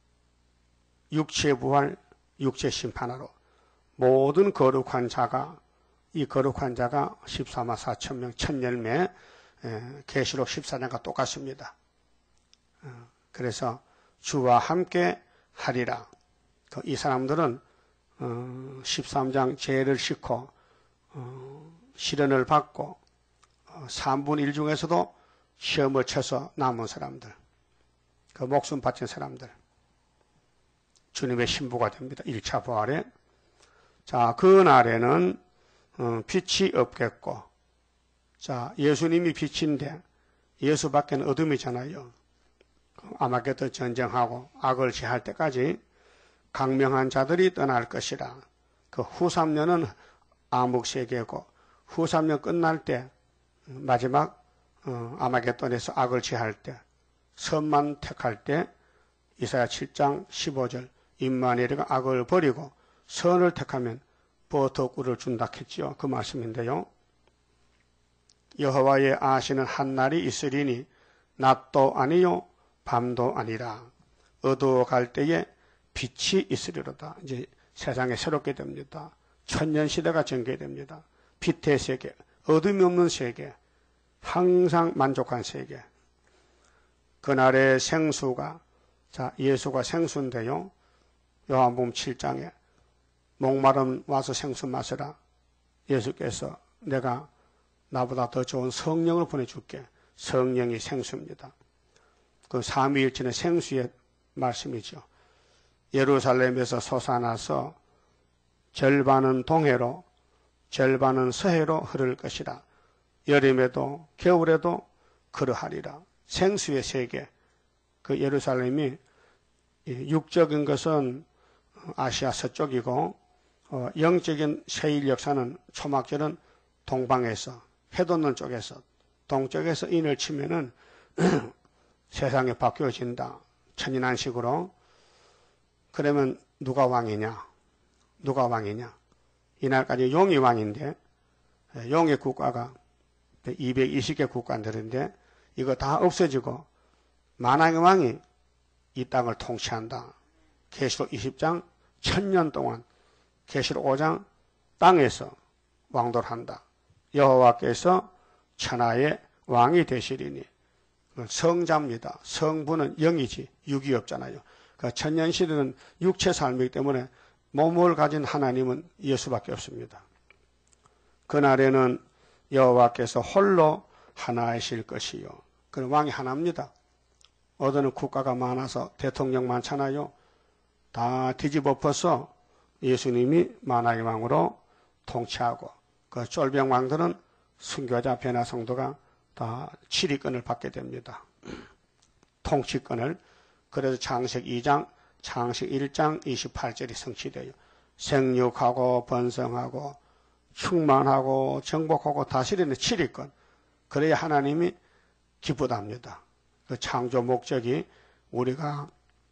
S1: 육체 부활, 육체 심판하러 모든 거룩한 자가, 이 거룩한 자가 십사만 사천 명 천열매 계시록 십사 장과 똑같습니다. 그래서 주와 함께 하리라. 이 사람들은 십삼 장 죄를 싣고 시련을 받고 삼분의 일 중에서도 시험을 쳐서 남은 사람들, 그 목숨 바친 사람들, 주님의 신부가 됩니다. 일 차 부활에. 자, 그 날에는 빛이 없겠고, 자, 예수님이 빛인데 예수밖에는 어둠이잖아요. 아마겟돈 전쟁하고 악을 제할 때까지 강명한 자들이 떠날 것이라. 그 후 삼 년은 암흑세계고 후 삼 년 끝날 때 마지막 어, 아마겟돈에서 악을 제할 때, 선만 택할 때 이사야 칠 장 십오 절 임마누엘이가 악을 버리고 선을 택하면 버터꿀을 준다 했지요. 그 말씀인데요. 여호와의 아시는 한 날이 있으리니 낮도 아니요 밤도 아니라 어두워갈 때에 빛이 있으리로다. 이제 세상에 새롭게 됩니다. 천년 시대가 전개됩니다. 빛의 세계, 어둠이 없는 세계, 항상 만족한 세계. 그날의 생수가, 자, 예수가 생수인데요. 요한복음 칠 장에 목마름 와서 생수 마시라. 예수께서 내가 나보다 더 좋은 성령을 보내줄게. 성령이 생수입니다. 그 삼위일체는 생수의 말씀이죠. 예루살렘에서 솟아나서 절반은 동해로 절반은 서해로 흐를 것이라. 여름에도 겨울에도 그러하리라. 생수의 세계. 그 예루살렘이 육적인 것은 아시아 서쪽이고 어, 영적인 세일 역사는 초막절은 동방에서 해돋는 쪽에서 동쪽에서 인을 치면은 세상이 바뀌어진다. 천인한식으로. 그러면 누가 왕이냐? 누가 왕이냐? 이날까지 용이 왕인데 용의 국가가 이백이십 개 국가들인데 이거 다 없어지고 만왕의 왕이 이 땅을 통치한다. 계시록 이십 장 천년 동안 계시록 오 장 땅에서 왕돌한다. 여호와께서 천하의 왕이 되시리니. 성자입니다. 성부는 영이지 육이 없잖아요. 그 천년시대는 육체 삶이기 때문에 몸을 가진 하나님은 예수밖에 없습니다. 그날에는 여호와께서 홀로 하나이실 것이요. 그 왕이 하나입니다. 어디는 국가가 많아서 대통령 많잖아요. 다 뒤집어 엎어서 예수님이 만왕의 왕으로 통치하고 그 쫄병 왕들은 순교자 변화 성도가 다 치리권을 받게 됩니다. 통치권을. 그래서 창세기 이 장, 창세기 일 장 이십팔 절이 성취돼요. 생육하고 번성하고 충만하고 정복하고 다스리는 치리권. 그래야 하나님이 기쁘답니다. 그 창조 목적이 우리가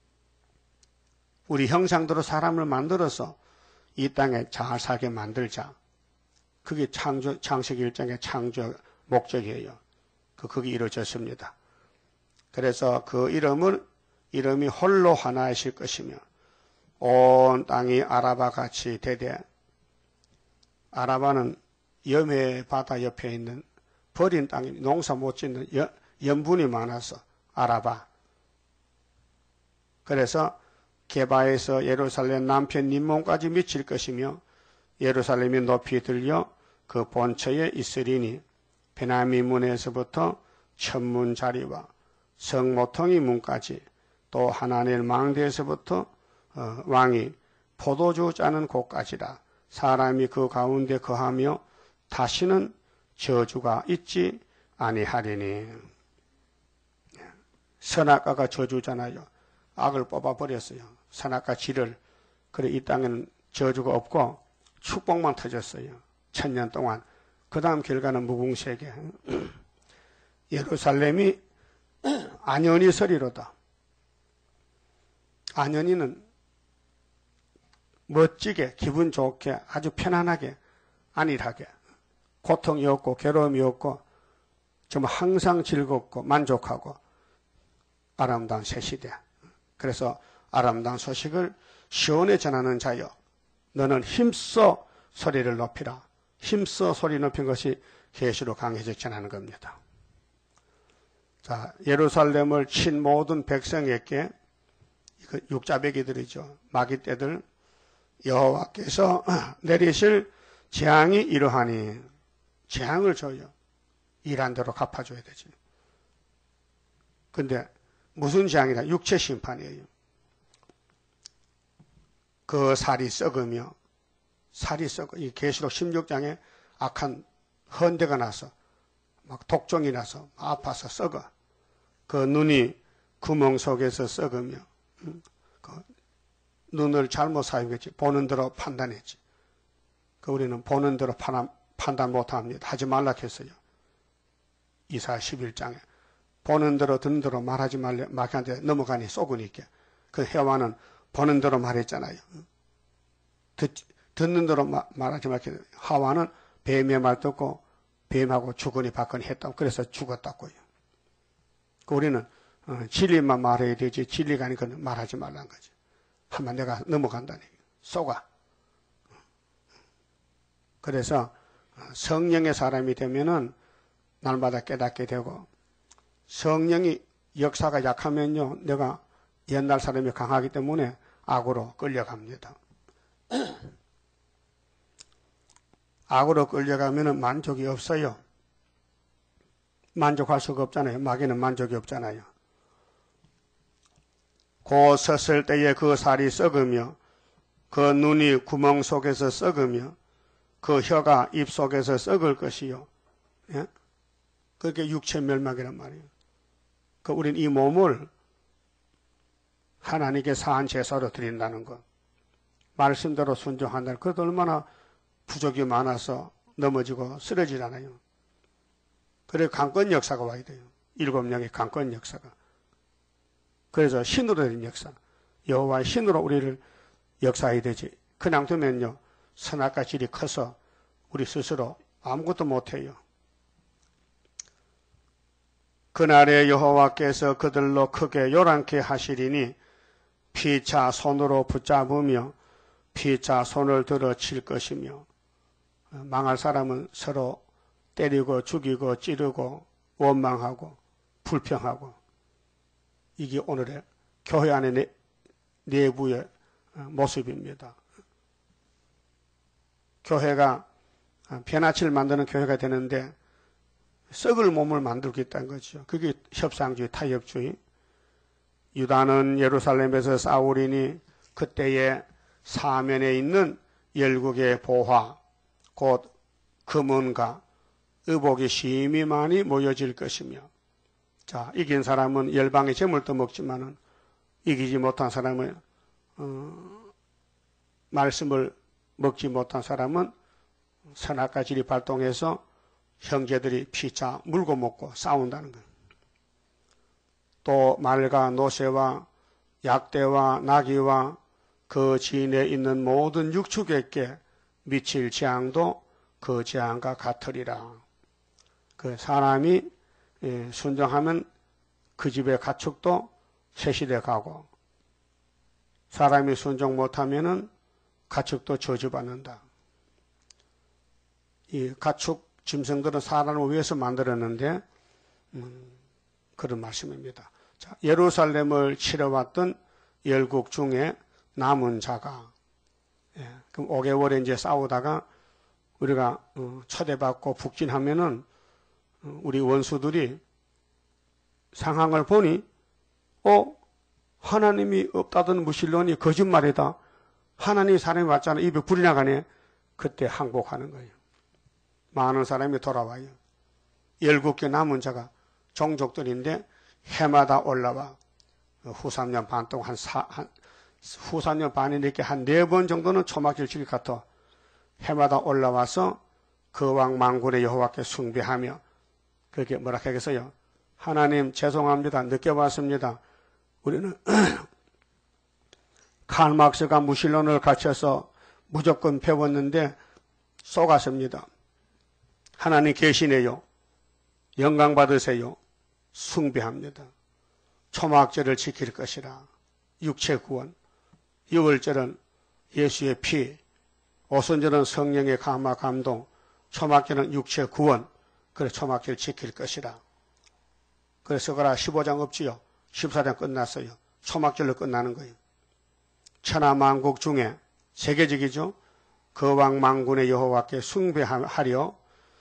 S1: 우리 형상대로 사람을 만들어서 이 땅에 잘 살게 만들자. 그게 창조, 창세기 일 장의 창조 목적이에요. 그, 그게 이루어졌습니다. 그래서 그 이름을, 이름이 홀로 하나이실 것이며, 온 땅이 아라바 같이 되되, 아라바는 염해 바다 옆에 있는 버린 땅이 농사 못 짓는 여, 염분이 많아서 아라바. 그래서 게바에서 예루살렘 남편 님몬까지 미칠 것이며 예루살렘이 높이 들려 그 본처에 있으리니 베나미 문에서부터 천문 자리와 성모통이 문까지 또 하나넬 망대에서부터 어, 왕이 포도주 짜는 곳까지라. 사람이 그 가운데 거하며 다시는 저주가 있지 아니하리니. 선악과가 저주잖아요. 악을 뽑아버렸어요. 선악과 지를. 그래 이 땅에는 저주가 없고 축복만 터졌어요. 천년 동안. 그 다음 결과는 무궁세계. 예루살렘이 안연히 서리로다. 안연히는 멋지게 기분 좋게 아주 편안하게 안일하게 고통이 없고 괴로움이 없고 정말 항상 즐겁고 만족하고 아름다운 새 시대. 그래서 아름다운 소식을 시온에 전하는 자여 너는 힘써 소리를 높이라. 힘써 소리 높인 것이 계시로 강해져 전하는 겁니다. 자, 예루살렘을 친 모든 백성에게 이거 육자배기들이죠. 마귀떼들 여호와께서 내리실 재앙이 이러하니 재앙을 줘요. 일한 대로 갚아줘야 되지. 근데 무슨 재앙이다? 육체 심판이에요. 그 살이 썩으며 살이 썩어 이 계시록 십육 장에 악한 헌대가 나서 막 독종이 나서 아파서 썩어. 그 눈이 구멍 속에서 썩으며 그 눈을 잘못 사용했지. 보는 대로 판단했지. 그 우리는 보는 대로 판단, 판단 못합니다. 하지 말라 했어요. 이사 십일 장에 보는 대로 듣는 대로 말하지 말래 마귀한테 넘어가니 쏘으니까 그 해와는 보는 대로 말했잖아요. 듣, 듣는 대로 마, 말하지 말게 하와는 뱀의 말 듣고 뱀하고 주거니 받거니 했다고 그래서 죽었다고요. 그 우리는 어, 진리만 말해야 되지 진리가 아닌 건 말하지 말라는 거지. 하면 내가 넘어간다니 쏘가. 그래서 성령의 사람이 되면은 날마다 깨닫게 되고 성령이 역사가 약하면요 내가 옛날 사람이 강하기 때문에 악으로 끌려갑니다. 악으로 끌려가면은 만족이 없어요. 만족할 수가 없잖아요. 마귀는 만족이 없잖아요. 곧 섰을 때에 그 살이 썩으며 그 눈이 구멍 속에서 썩으며 그 혀가 입 속에서 썩을 것이요. 예? 그게 육체 멸망이란 말이에요. 그 우린 이 몸을 하나님께 사한 제사로 드린다는 것. 말씀대로 순종한다는 것. 그것도 얼마나 부족이 많아서 넘어지고 쓰러지잖아요. 그래 강권 역사가 와야 돼요. 일곱 명의 강권 역사가. 그래서 신으로 된 역사. 여호와의 신으로 우리를 역사해야 되지. 그냥 두면요. 선악과 질이 커서 우리 스스로 아무것도 못해요. 그날에 여호와께서 그들로 크게 요란케 하시리니 피차 손으로 붙잡으며 피차 손을 들어 칠 것이며 망할 사람은 서로 때리고 죽이고 찌르고 원망하고 불평하고 이게 오늘의 교회 안의 내, 내부의 모습입니다. 교회가 변화치를 만드는 교회가 되는데 썩을 몸을 만들고 있다는 거죠. 그게 협상주의, 타협주의. 유다는 예루살렘에서 싸우리니 그때에 사면에 있는 열국의 보화, 곧 금은과 의복이 심히 많이 모여질 것이며, 자, 이긴 사람은 열방의 재물도 먹지만은 이기지 못한 사람은 어, 말씀을 먹지 못한 사람은 선악과 질이 발동해서 형제들이 피차 물고 먹고 싸운다는 거예요. 또 말과 노새와 약대와 나귀와 그 지인에 있는 모든 육축에게 미칠 재앙도 그 재앙과 같으리라. 그 사람이 순종하면 그 집의 가축도 세실해 가고 사람이 순종 못하면은 가축도 저주받는다. 이 가축 짐승들은 사람을 위해서 만들었는데 음, 그런 말씀입니다. 자, 예루살렘을 치러왔던 열국 중에 남은 자가 예, 그럼 오 개월에 이제 싸우다가 우리가 어, 초대받고 북진하면은 어, 우리 원수들이 상황을 보니 어 하나님이 없다던 무신론이 거짓말이다. 하나님이 사람이 왔잖아. 입에 불이 나가네. 그때 항복하는 거예요. 많은 사람이 돌아와요. 열국 개 남은 자가 종족들인데 해마다 올라와. 후 삼 년 반 동안 한, 사, 한 후 삼 년 반이 넘게 한 네 번 정도는 초막절식이 같아. 해마다 올라와서 그 왕 만군의 여호와께 숭배하며 그렇게 뭐라 하겠어요? 하나님 죄송합니다. 늦게 왔습니다. 우리는 칼막스가 무신론을 가르쳐서 무조건 배웠는데 속았습니다. 하나님 계시네요. 영광 받으세요. 숭배합니다. 초막절을 지킬 것이라. 육체 구원. 유월절은 예수의 피. 오순절은 성령의 감화 감동. 초막절은 육체 구원. 그래 초막절 지킬 것이라. 그래서 그라 십오 장 없지요. 십사 장 끝났어요. 초막절로 끝나는 거예요. 천하만국 중에 세계적이죠. 그 왕 만군의 여호와께 숭배하려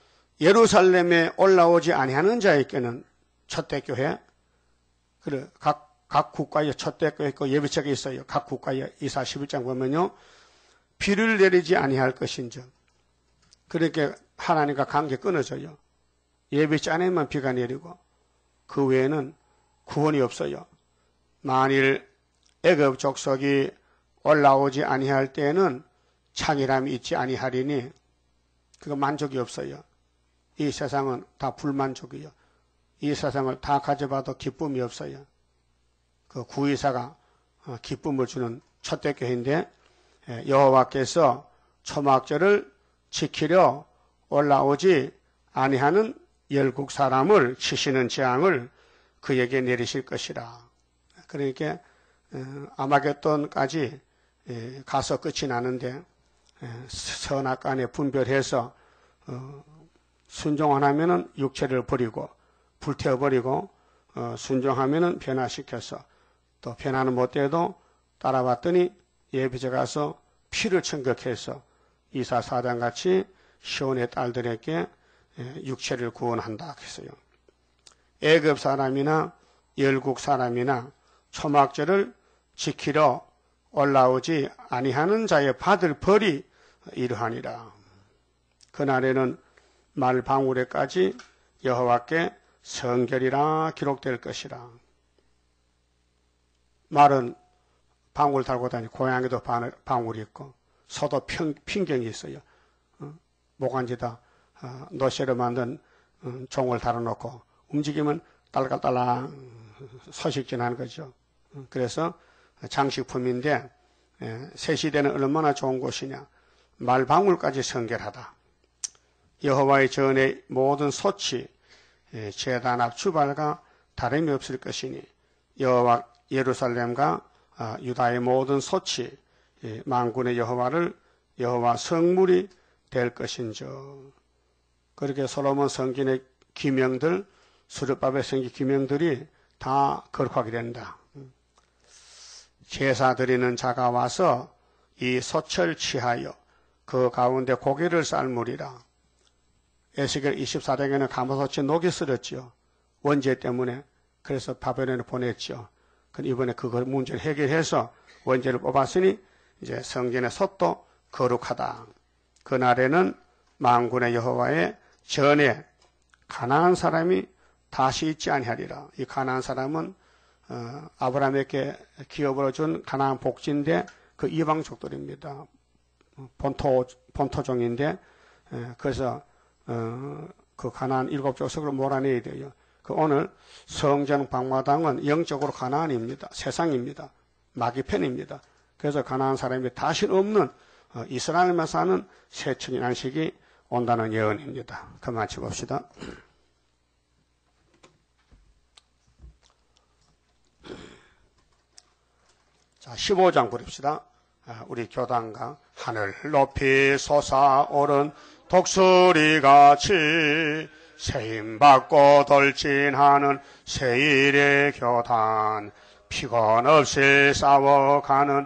S1: 예루살렘에 올라오지 아니하는 자에게는 첫대교회, 그래 각, 각 국가에 첫대교회 있고 예배책이 있어요. 각 국가에 이사 십일 장 보면요. 비를 내리지 아니할 것인즉. 그렇게 하나님과 관계 끊어져요. 예배책 안에만 비가 내리고 그 외에는 구원이 없어요. 만일 애굽 족속이 올라오지 아니할 때에는 창이람이 있지 아니하리니 그거 만족이 없어요. 이 세상은 다 불만족이요. 이 세상을 다 가져봐도 기쁨이 없어요. 그 구의사가 기쁨을 주는 첫대교회인데 여호와께서 초막절을 지키려 올라오지 아니하는 열국 사람을 치시는 재앙을 그에게 내리실 것이라. 그러니까 아마겟돈까지 가서 끝이 나는데 선악간에 분별해서 순종 안 하면은 육체를 버리고 불태워버리고 순종하면은 변화시켜서 또 변화는 못돼도 따라왔더니 예배제 가서 피를 청격해서 이사 사단같이 시온의 딸들에게 육체를 구원한다 했어요. 애굽 사람이나 열국 사람이나 초막절을 지키러 올라오지 아니하는 자의 받을 벌이 이러하니라. 그날에는 말 방울에까지 여호와께 성결이라 기록될 것이라. 말은 방울 달고 다니고 고양이도 방울이 있고 소도 핑경이 있어요. 모간지다 노쇠로 만든 종을 달아놓고 움직이면 딸깍딸랑 서식진하는 거죠. 그래서 장식품인데 새 시대는 얼마나 좋은 곳이냐. 말방울까지 성결하다. 여호와의 전의 모든 소치 제단 앞 주발과 다름이 없을 것이니 여호와 예루살렘과 유다의 모든 소치 만군의 여호와를 여호와 성물이 될 것인즉. 그렇게 솔로몬 성전의 기명들, 수르바벨 성전 기명들이 다 거룩하게 된다. 제사 드리는 자가 와서 이 소철 취하여 그 가운데 고기를 삶으리라. 에스겔 이십사 장에는 가마솥에 녹이 쓸었죠. 원죄 때문에. 그래서 바벨론에 보냈죠. 이번에 그걸 문제를 해결해서 원죄를 뽑았으니 이제 성전의 솥도 거룩하다. 그날에는 만군의 여호와의 전에 가나안 사람이 다시 있지 아니하리라. 이 가나안 사람은 어, 아브라함에게 기업으로 준 가나안 복지인데 그 이방족들입니다. 본토 본토종인데 에, 그래서 어, 그 가나안 일곱 족속을 몰아내야 돼요. 그 오늘 성전 방마당은 영적으로 가나안입니다. 세상입니다. 마귀편입니다. 그래서 가나안 사람이 다시 없는 어, 이스라엘만 사는 새천년 안식이 온다는 예언입니다. 그만 마쳐봅시다. 자, 십오 장 부릅시다. 우리 교단가 하늘 높이 솟아오른 독수리같이 세임받고 돌진하는 세일의 교단 피곤 없이 싸워가는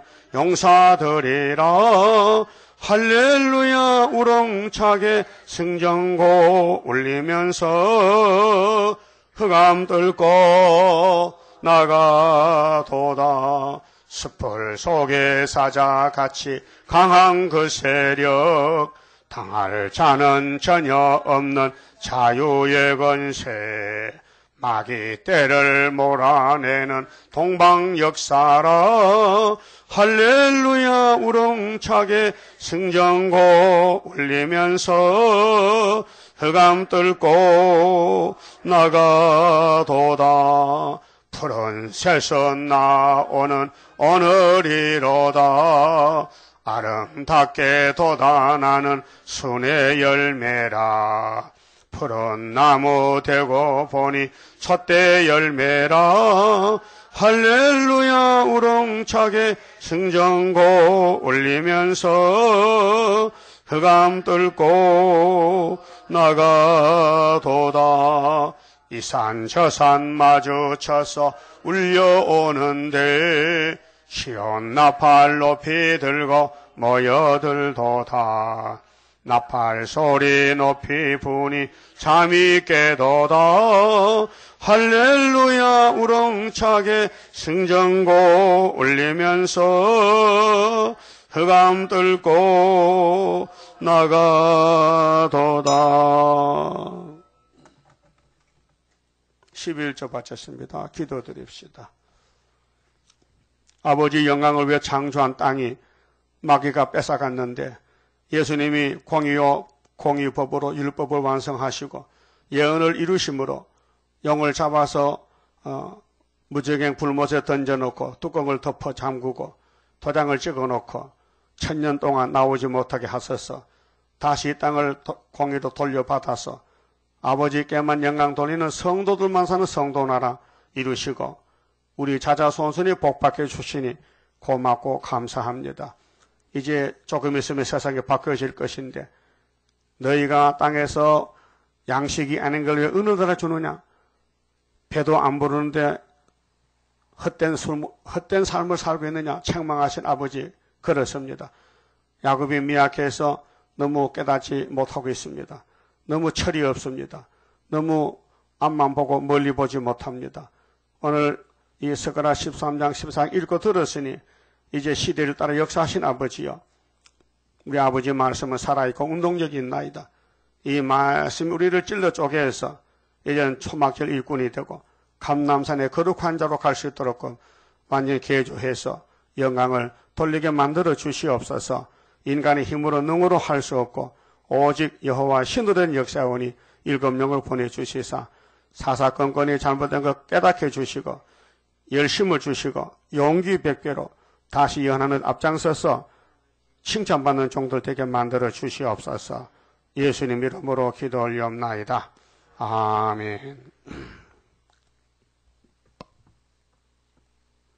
S1: 용사들이라 할렐루야 우렁차게 승전고 울리면서 흑암 뚫고 나가도다. 숯불 속의 사자같이 강한 그 세력 당할 자는 전혀 없는 자유의 권세 마귀 떼를 몰아내는 동방 역사라 할렐루야 우렁차게 승전고 울리면서 흑암 뚫고 나가도다. 푸른 새서 나오는 오늘이로다. 아름답게 돋아나는 순의 열매라. 푸른 나무 되고 보니 촛대 열매라. 할렐루야 우렁차게 승전고 울리면서 흑암 뚫고 나가도다. 이 산 저 산 마주쳐서 울려오는데 시온 나팔 높이 들고 모여들도다. 나팔 소리 높이 부니 잠이 깨도다. 할렐루야 우렁차게 승전고 울리면서 흑암 뚫고 나가도다. 십일 절 바쳤습니다. 기도드립시다. 아버지 영광을 위해 창조한 땅이 마귀가 뺏어갔는데 예수님이 공의요 공의법으로 율법을 완성하시고 예언을 이루심으로 영을 잡아서 어, 무적행 불못에 던져놓고 뚜껑을 덮어 잠그고 도장을 찍어놓고 천년 동안 나오지 못하게 하셔서 다시 이 땅을 공의로 돌려받아서 아버지께만 영광 돌리는 성도들만 사는 성도나라 이루시고 우리 자자손손이 복받게 주시니 고맙고 감사합니다. 이제 조금 있으면 세상이 바뀌어질 것인데 너희가 땅에서 양식이 아닌 걸 왜 어느 나라 주느냐? 배도 안 부르는데 헛된, 술, 헛된 삶을 살고 있느냐? 책망하신 아버지 그렇습니다. 야곱이 미약해서 너무 깨닫지 못하고 있습니다. 너무 철이 없습니다. 너무 앞만 보고 멀리 보지 못합니다. 오늘 이 스가랴 십삼 장 십사 장 읽고 들었으니 이제 시대를 따라 역사하신 아버지여, 우리 아버지 말씀은 살아있고 운동적인 나이다. 이 말씀이 우리를 찔러 쪼개서 이제는 초막절 일꾼이 되고 감람산의 거룩한 자로 갈 수 있도록 완전히 개조해서 영광을 돌리게 만들어 주시옵소서. 인간의 힘으로 능으로 할 수 없고 오직 여호와 신으로 된 역사원이 일곱 명을 보내주시사 사사건건이 잘못된 것 깨닫게 주시고 열심을 주시고 용기 백배로 다시 연하는 앞장서서 칭찬받는 종들 되게 만들어 주시옵소서. 예수님 이름으로 기도 올리옵나이다. 아멘.